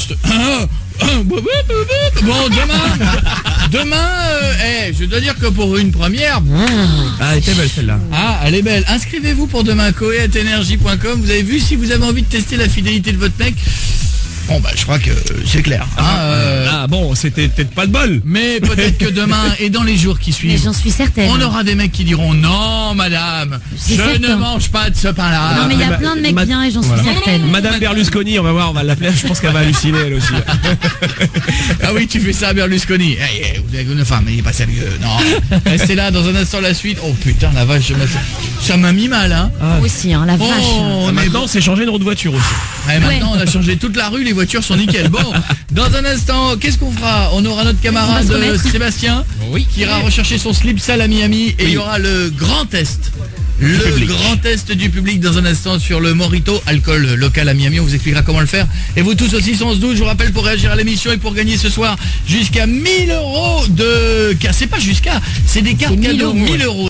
Bon, demain, je dois dire que pour une première... Ah, elle était belle celle-là. Ah, elle est belle. Inscrivez-vous pour demain, coé@energie.com. Vous avez vu, si vous avez envie de tester la fidélité de votre mec, Bon bah je crois que c'est clair. Bon, c'était peut-être pas le bol. Mais peut-être que demain et dans les jours qui suivent, Mais j'en suis certaine. on aura des mecs qui diront non madame, C'est je certain. ne mange pas de ce pain-là. Non mais il y a plein de mecs bien et j'en suis certaine. Madame Berlusconi, on va voir, on va l'appeler, je pense qu'elle va halluciner elle aussi. Ah oui, tu fais ça à Berlusconi. Vous avez une femme, mais il est pas sérieux. Non. Restez là dans un instant la suite. Oh putain la vache, ça m'a mis mal hein. Moi aussi hein, la vache. Maintenant, c'est changé de roue de voiture aussi. Maintenant on a changé toute la rue, les voitures sont nickel. Bon, dans un instant, qu'est-ce qu'on fera? On aura notre camarade Sébastien qui ira rechercher son slip sale à Miami et il y aura le grand test. Le grand test du public dans un instant sur le Morito, alcool local à Miami. On vous expliquera comment le faire. Et vous tous aussi 612, je vous rappelle pour réagir à l'émission et pour gagner ce soir jusqu'à 1000 € de... C'est pas jusqu'à, c'est des cartes cadeaux 1000 €.